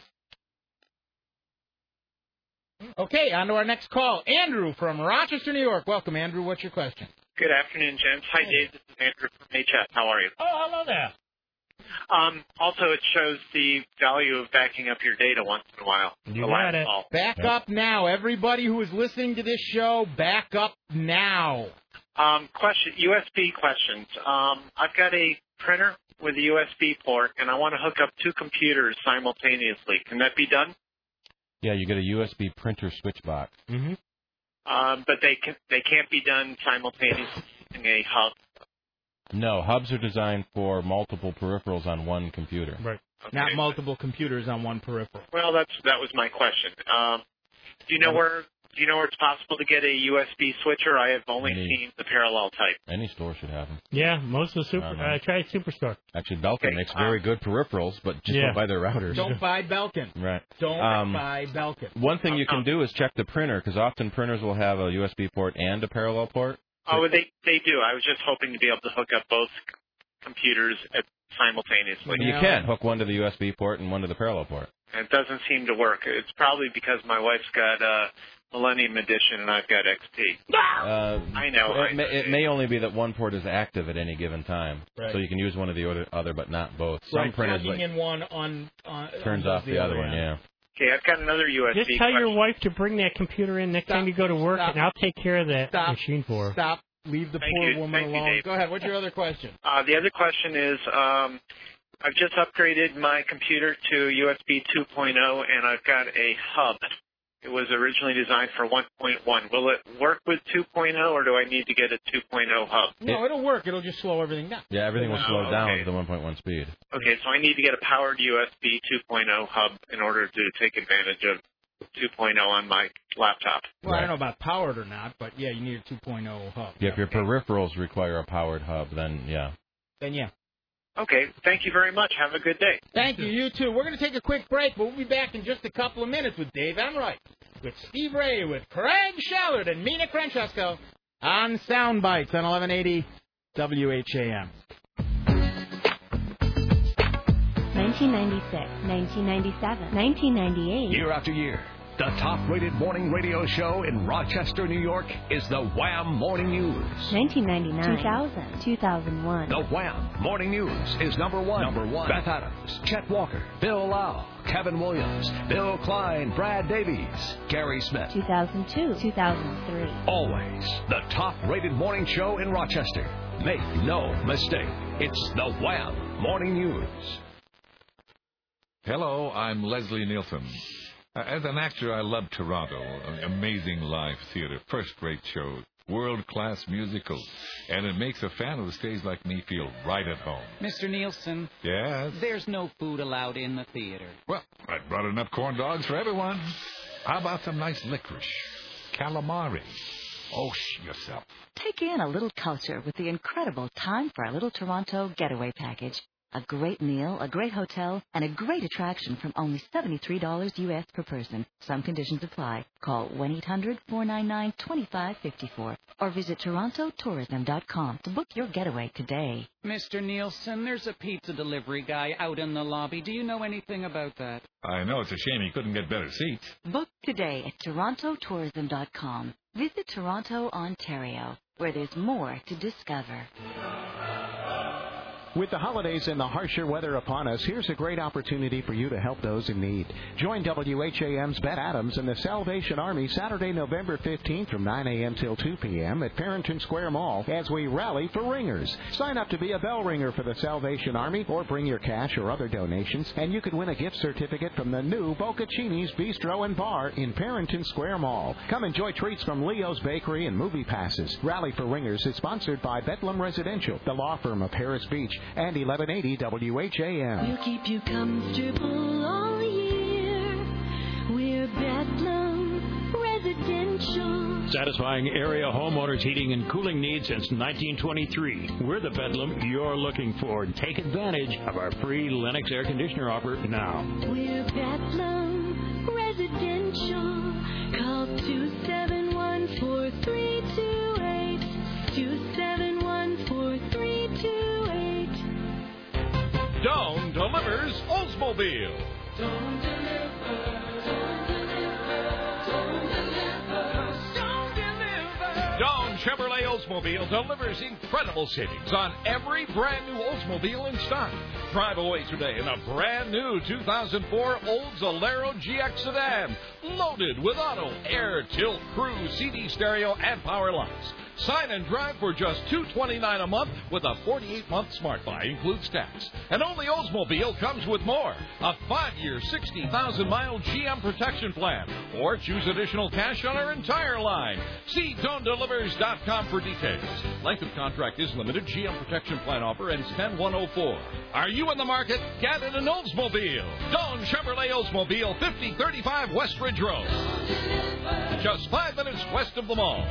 Okay, on to our next call. Andrew from Rochester, New York. Welcome, Andrew. What's your question? Good afternoon, gents. Hi, Dave. This is Andrew from H S. How are you? Oh, hello there. Um, also, it shows the value of backing up your data once in a while. You The got last it. call. Back up now. Everybody who is listening to this show, back up now. Um, question, U S B questions. Um, I've got a printer with a U S B port, and I want to hook up two computers simultaneously. Can that be done? Yeah, you get a U S B printer switch box. Mm-hmm. Um, but they can, they can't be done simultaneously in a hub. No, hubs are designed for multiple peripherals on one computer. Right. Not multiple computers on one peripheral. Well, that's that was my question. Um, do you know where Do you know where it's possible to get a U S B switcher? I have only Any- seen the parallel type. Any store should have them. Yeah, most of the super. Uh-huh. I tried Superstore. Actually, Belkin Okay, makes very um, good peripherals, but just Yeah. don't buy their routers. Don't buy Belkin. Right. Don't Um, buy Belkin. One thing you can do is check the printer, because often printers will have a U S B port and a parallel port. Oh, they they do. I was just hoping to be able to hook up both c- computers at, simultaneously. You can hook one to the U S B port and one to the parallel port. It doesn't seem to work. It's probably because my wife's got uh, Millennium Edition and I've got X P. Uh, I know. It, I may, know. it may only be that one port is active at any given time, Right. so you can use one of the other, other but not both. Some Right, printers plugging like, in one on, on turns on off the, other one. Yeah. Okay, I've got another U S B Just tell question. your wife to bring that computer in next time you go to work, Stop. and I'll take care of that Stop. machine for her. Stop. Leave the Thank poor you. woman Thank you, alone. Dave. Go ahead. What's your other question? Uh, the other question is, um, I've just upgraded my computer to U S B two point oh, and I've got a hub. It was originally designed for one point one. Will it work with two point oh, or do I need to get a two point oh hub? No, it'll work. It'll just slow everything down. Yeah, everything will Oh, slow down okay. to the one point one speed. Okay, so I need to get a powered U S B two point oh hub in order to take advantage of two point oh on my laptop. Well, I don't know about powered or not, but yeah, you need a two point oh hub. Yeah, if your peripherals require a powered hub, then yeah. Then yeah. Okay, thank you very much. Have a good day. Thank you. You too. We're going to take a quick break, but we'll be back in just a couple of minutes with Dave Enright, with Steve Ray, with Craig Shallard, and Mina Francesco on Sound Bites on eleven eighty W H A M. nineteen ninety-six, nineteen ninety-seven, nineteen ninety-eight. Year after year, the top-rated morning radio show in Rochester, New York is the Wham Morning News. nineteen ninety-nine, two thousand, two thousand one. The Wham Morning News is number one. Number one. Beth Adams, Chet Walker, Bill Lau, Kevin Williams, Bill Klein, Brad Davies, Gary Smith. two thousand two, two thousand three. Always the top-rated morning show in Rochester. Make no mistake, it's the Wham Morning News. Hello, I'm Leslie Nielsen. Uh, As an actor, I love Toronto. Uh, Amazing live theater, first-rate shows, world-class musicals, and it makes a fan of the stage like me feel right at home. Mister Nielsen, Yes? there's no food allowed in the theater. Well, I brought enough corn dogs for everyone. How about some nice licorice? Calamari? Oh, shh yourself. Take in a little culture with the incredible Time for a Little Toronto Getaway Package. A great meal, a great hotel, and a great attraction from only seventy-three dollars U S per person. Some conditions apply. Call one eight hundred, four nine nine, two five five four or visit toronto tourism dot com to book your getaway today. Mister Nielsen, there's a pizza delivery guy out in the lobby. Do you know anything about that? I know it's a shame he couldn't get better seats. Book today at toronto tourism dot com. Visit Toronto, Ontario, where there's more to discover. With the holidays and the harsher weather upon us, here's a great opportunity for you to help those in need. Join W H A M's Beth Adams and the Salvation Army Saturday, November fifteenth from nine a.m. till two p.m. at Farrington Square Mall as we rally for ringers. Sign up to be a bell ringer for the Salvation Army or bring your cash or other donations, and you could win a gift certificate from the new Boccaccini's Bistro and Bar in Farrington Square Mall. Come enjoy treats from Leo's Bakery and movie passes. Rally for Ringers is sponsored by Bedlam Residential, the law firm of Harris Beach, and eleven eighty W H A M. We'll keep you comfortable all year. We're Bedlam Residential. Satisfying area homeowners' heating and cooling needs since nineteen twenty-three. We're the Bedlam you're looking for. Take advantage of our free Lennox air conditioner offer now. We're Bedlam Residential. Call two seven one, four three two eight. two seven one, four three two eight. Doan delivers Oldsmobile. Don't deliver. Don't deliver. Don't deliver. Don't deliver. Doan Chevrolet Oldsmobile delivers incredible savings on every brand new Oldsmobile in stock. Drive away today in a brand new two thousand four Olds Alero G X sedan, loaded with auto, air, tilt, cruise, C D stereo, and power locks. Sign and drive for just two hundred twenty-nine dollars a month with a forty-eight month Smart Buy, includes tax. And only Oldsmobile comes with more. A five-year, sixty thousand mile G M protection plan. Or choose additional cash on our entire line. See Doan Delivers dot com for details. Length of contract is limited. G M protection plan offer ends ten one oh four. Are you in the market? Get in an Oldsmobile. Doan Chevrolet Oldsmobile, fifty thirty-five West Ridge Road. just five minutes west of the mall.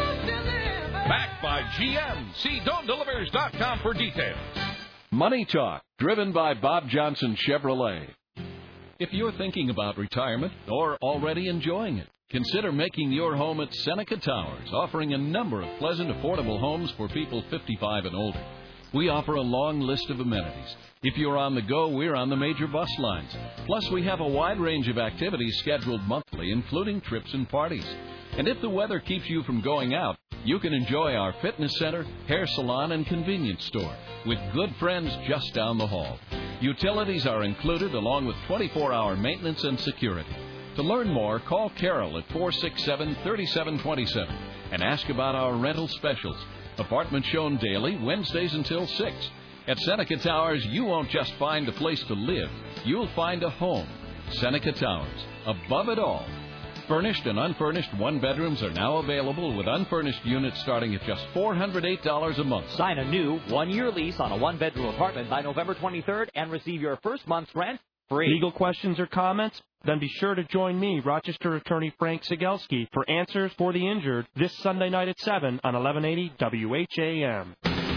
Backed by G M. See don't delivers dot com for details. Money Talk, driven by Bob Johnson Chevrolet. If you're thinking about retirement or already enjoying it, consider making your home at Seneca Towers, offering a number of pleasant, affordable homes for people fifty-five and older. We offer a long list of amenities. If you're on the go, we're on the major bus lines. Plus, we have a wide range of activities scheduled monthly, including trips and parties. And if the weather keeps you from going out, you can enjoy our fitness center, hair salon, and convenience store with good friends just down the hall. Utilities are included along with twenty-four hour maintenance and security. To learn more, call Carol at four six seven, three seven two seven and ask about our rental specials. Apartments shown daily, Wednesdays until six. At Seneca Towers, you won't just find a place to live. You'll find a home. Seneca Towers, above it all. Furnished and unfurnished one-bedrooms are now available with unfurnished units starting at just four hundred eight dollars a month. Sign a new one-year lease on a one-bedroom apartment by November twenty-third and receive your first month's rent free. Legal questions or comments? Then be sure to join me, Rochester attorney Frank Sigelski, for Answers for the Injured this Sunday night at seven on eleven eighty W H A M.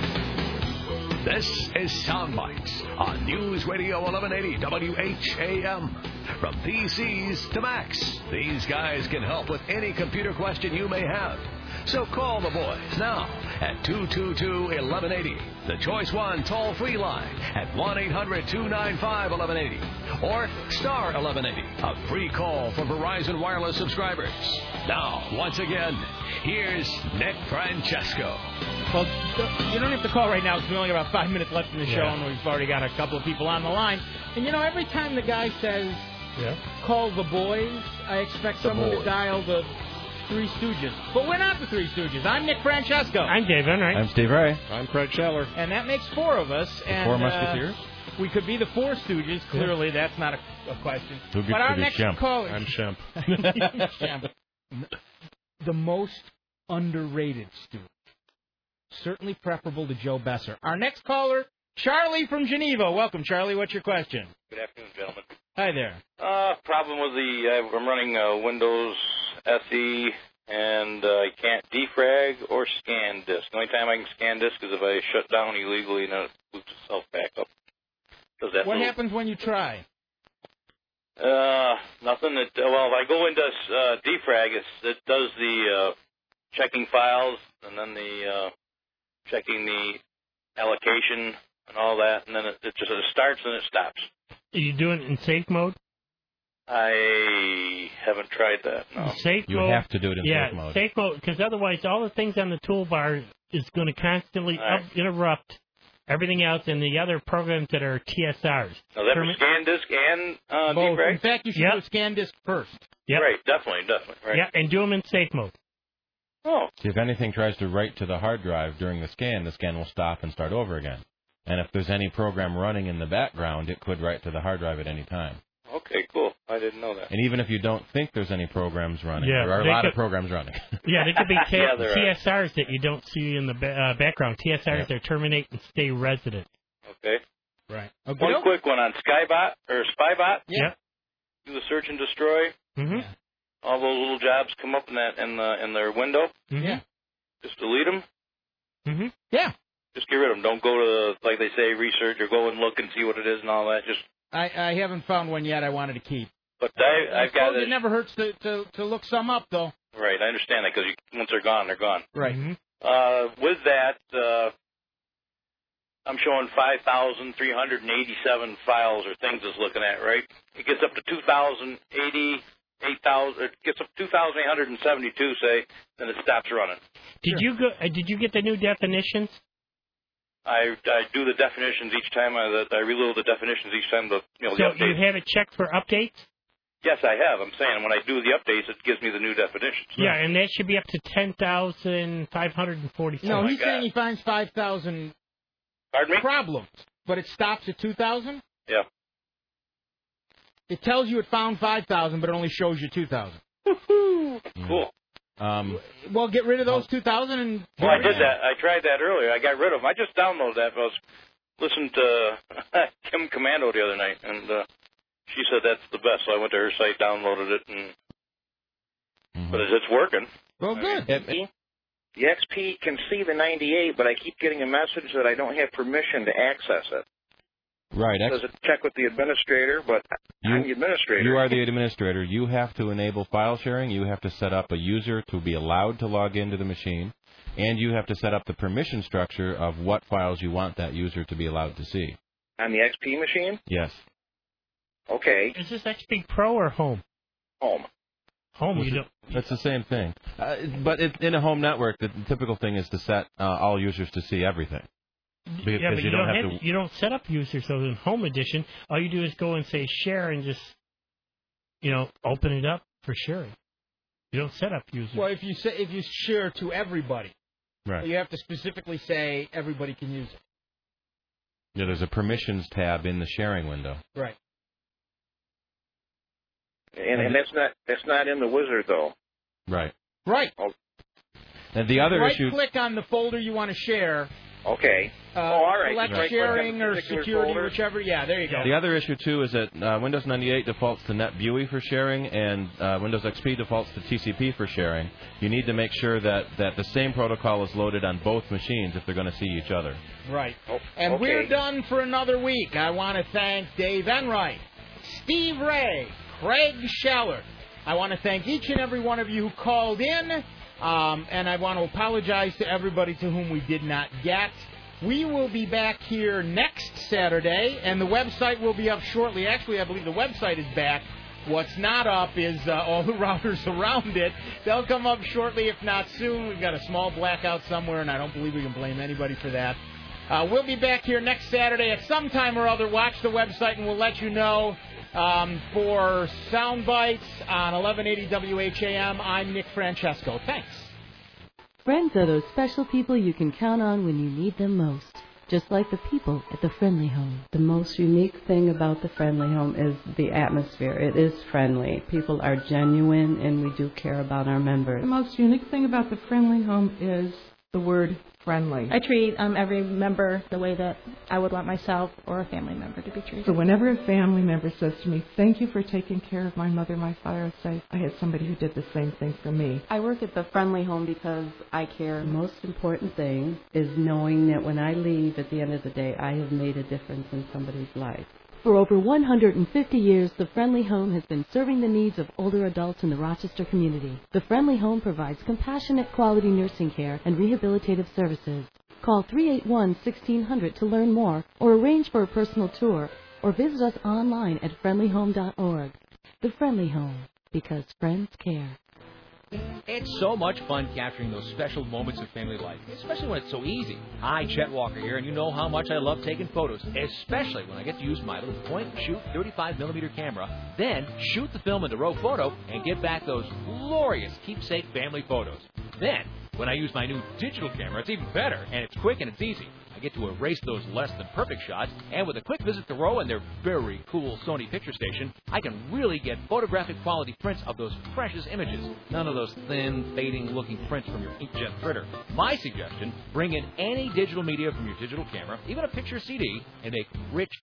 This is Soundbites on News Radio eleven eighty W H A M. From P Cs to Macs, these guys can help with any computer question you may have. So call the boys now at two two two, eleven eighty, the Choice One toll-free line at one eight hundred, two nine five, eleven eighty, or star eleven eighty, a free call for Verizon Wireless subscribers. Now, once again, here's Nick Francesco. Well, you don't have to call right now because we only got about five minutes left in the show, Yeah. and we've already got a couple of people on the line. And, you know, every time the guy says, Yeah. call the boys, I expect The someone boys. to dial the Three Stooges. But we're not the Three Stooges. I'm Nick Francesco. I'm Dave Enright. I'm Steve Ray. I'm Craig Scheller. And that makes four of us. The and, Four uh, Musketeers? we could be the Four Stooges. Clearly, that's not a, a question. Who gets but our to be next Shemp? caller... I'm Shemp. Shemp. The most underrated Stooge. Certainly preferable to Joe Besser. Our next caller, Charlie from Geneva. Welcome, Charlie. What's your question? Good afternoon, gentlemen. Hi there. Uh, problem with the, uh, I'm running uh, Windows S E, and uh, I can't defrag or scan disk. The only time I can scan disk is if I shut down illegally and then it boots itself back up. Does that What little- happens when you try? Uh, nothing. That, well, if I go into uh, defrag, it's, it does the uh, checking files and then the uh, checking the allocation and all that, and then it, it just it starts and it stops. Are you doing it in safe mode? I haven't tried that. No. Safe You mode. have to do it in yeah, safe mode. safe mode, because otherwise all the things on the toolbar is going to constantly All right. up, interrupt everything else and the other programs that are T S Rs. Now, that for Termi- scan disk and uh, Both. defrag? In fact, you should Yep. do a scan disk first. Yep. Right, definitely, definitely. Right. Yeah, and do them in safe mode. Oh. See, if anything tries to write to the hard drive during the scan, the scan will stop and start over again. And if there's any program running in the background, it could write to the hard drive at any time. Okay, cool. I didn't know that. And even if you don't think there's any programs running, Yeah, there are a they lot of could- programs running. Yeah, they could be T- Yeah, there T are. S Rs that you don't see in the ba- uh, background. T S Rs that terminate and stay resident. Okay. Right. One quick one on Skybot or Spybot. Yeah. Do the search and destroy. Mm-hmm. All those little jobs come up in that in the in their window. Yeah. Just delete them. Mm-hmm. Yeah. Just get rid of them. Don't go to the, like they say, research or go and look and see what it is and all that. Just. I, I haven't found one yet I wanted to keep. But I, I've got suppose it. it never hurts to, to, to look some up, though. Right, I understand that because once they're gone, they're gone. Right. Uh, with that, uh, I'm showing five thousand three hundred eighty-seven files or things it's looking at, right? It gets up to two thousand eighty, eight thousand, it gets up to two thousand eight hundred seventy-two, say, then it stops running. Did you go? Uh, did you get the new definitions? I, I do the definitions each time, I, that I reload the definitions each time, the, you know, So the updates. you have it checked for updates? Yes, I have. I'm saying when I do the updates, it gives me the new definitions. Yeah, and that should be up to ten thousand five hundred forty-seven. No, Oh, my he's God. saying he finds five thousand Pardon me? problems, but it stops at two thousand? Yeah. It tells you it found five thousand, but it only shows you two thousand. Cool. Um, Well, get rid of those two thousand and... Well, I did that. I tried that earlier. I got rid of them. I just downloaded that. I was listening to Kim Commando the other night, and uh, she said that's the best. So I went to her site, downloaded it, and but it's working. Well, good. The X P can see the ninety-eight, but I keep getting a message that I don't have permission to access it. Right. It says it check with the administrator, but You, I'm the administrator. you are the administrator. You have to enable file sharing. You have to set up a user to be allowed to log into the machine. And you have to set up the permission structure of what files you want that user to be allowed to see. On the X P machine? Yes. Okay. Is this X P Pro or Home? Home. Home, you don't. That's the same thing. Uh, but it, in a home network, the typical thing is to set uh, all users to see everything. Because yeah, but you, you don't don't have have, to. you don't set up users. So in Home Edition, all you do is go and say share and just, you know, open it up for sharing. You don't set up users. Well, if you say if you share to everybody, Right. you have to specifically say everybody can use it. Yeah, there's a permissions tab in the sharing window. Right. And, and that's not that's not in the wizard though. Right. Right. And the other right issue. click on the folder you want to share. Okay. Uh, oh, all right. Select Right. sharing or Particular security, folder. whichever. Yeah, there you go. The other issue, too, is that uh, Windows ninety-eight defaults to NetBEUI for sharing, and uh, Windows X P defaults to T C P for sharing. You need to make sure that, that the same protocol is loaded on both machines if they're going to see each other. Right. Oh, And okay. we're done for another week. I want to thank Dave Enright, Steve Ray, Craig Scheller. I want to thank each and every one of you who called in, um, and I want to apologize to everybody to whom we did not get. We will be back here next Saturday, and the website will be up shortly. Actually, I believe the website is back. What's not up is uh, all the routers around it. They'll come up shortly, if not soon. We've got a small blackout somewhere, and I don't believe we can blame anybody for that. Uh, we'll be back here next Saturday at some time or other. Watch the website, and we'll let you know. Um, for Sound Bites on eleven eighty W H A M, I'm Nick Francesco. Thanks. Friends are those special people you can count on when you need them most. Just like the people at the Friendly Home. The most unique thing about the Friendly Home is the atmosphere. It is friendly. People are genuine, and we do care about our members. The most unique thing about the Friendly Home is the word friendly. I treat um, every member the way that I would want myself or a family member to be treated. So whenever a family member says to me, thank you for taking care of my mother, my father, I say, I had somebody who did the same thing for me. I work at the Friendly Home because I care. The most important thing is knowing that when I leave at the end of the day, I have made a difference in somebody's life. For over one hundred fifty years, the Friendly Home has been serving the needs of older adults in the Rochester community. The Friendly Home provides compassionate quality nursing care and rehabilitative services. Call three eight one, one six zero zero to learn more or arrange for a personal tour or visit us online at friendly home dot org. The Friendly Home, because friends care. It's so much fun capturing those special moments of family life, especially when it's so easy. Hi, Chet Walker here, and you know how much I love taking photos, especially when I get to use my little point-and-shoot thirty-five millimeter camera, then shoot the film into RAW photo and get back those glorious keepsake family photos. Then, when I use my new digital camera, it's even better, and it's quick and it's easy. I get to erase those less than perfect shots, and with a quick visit to RAW and their very cool Sony picture station, I can really get photographic quality prints of those precious images. None of those thin, fading looking prints from your inkjet printer. My suggestion, bring in any digital media from your digital camera, even a picture C D, and make rich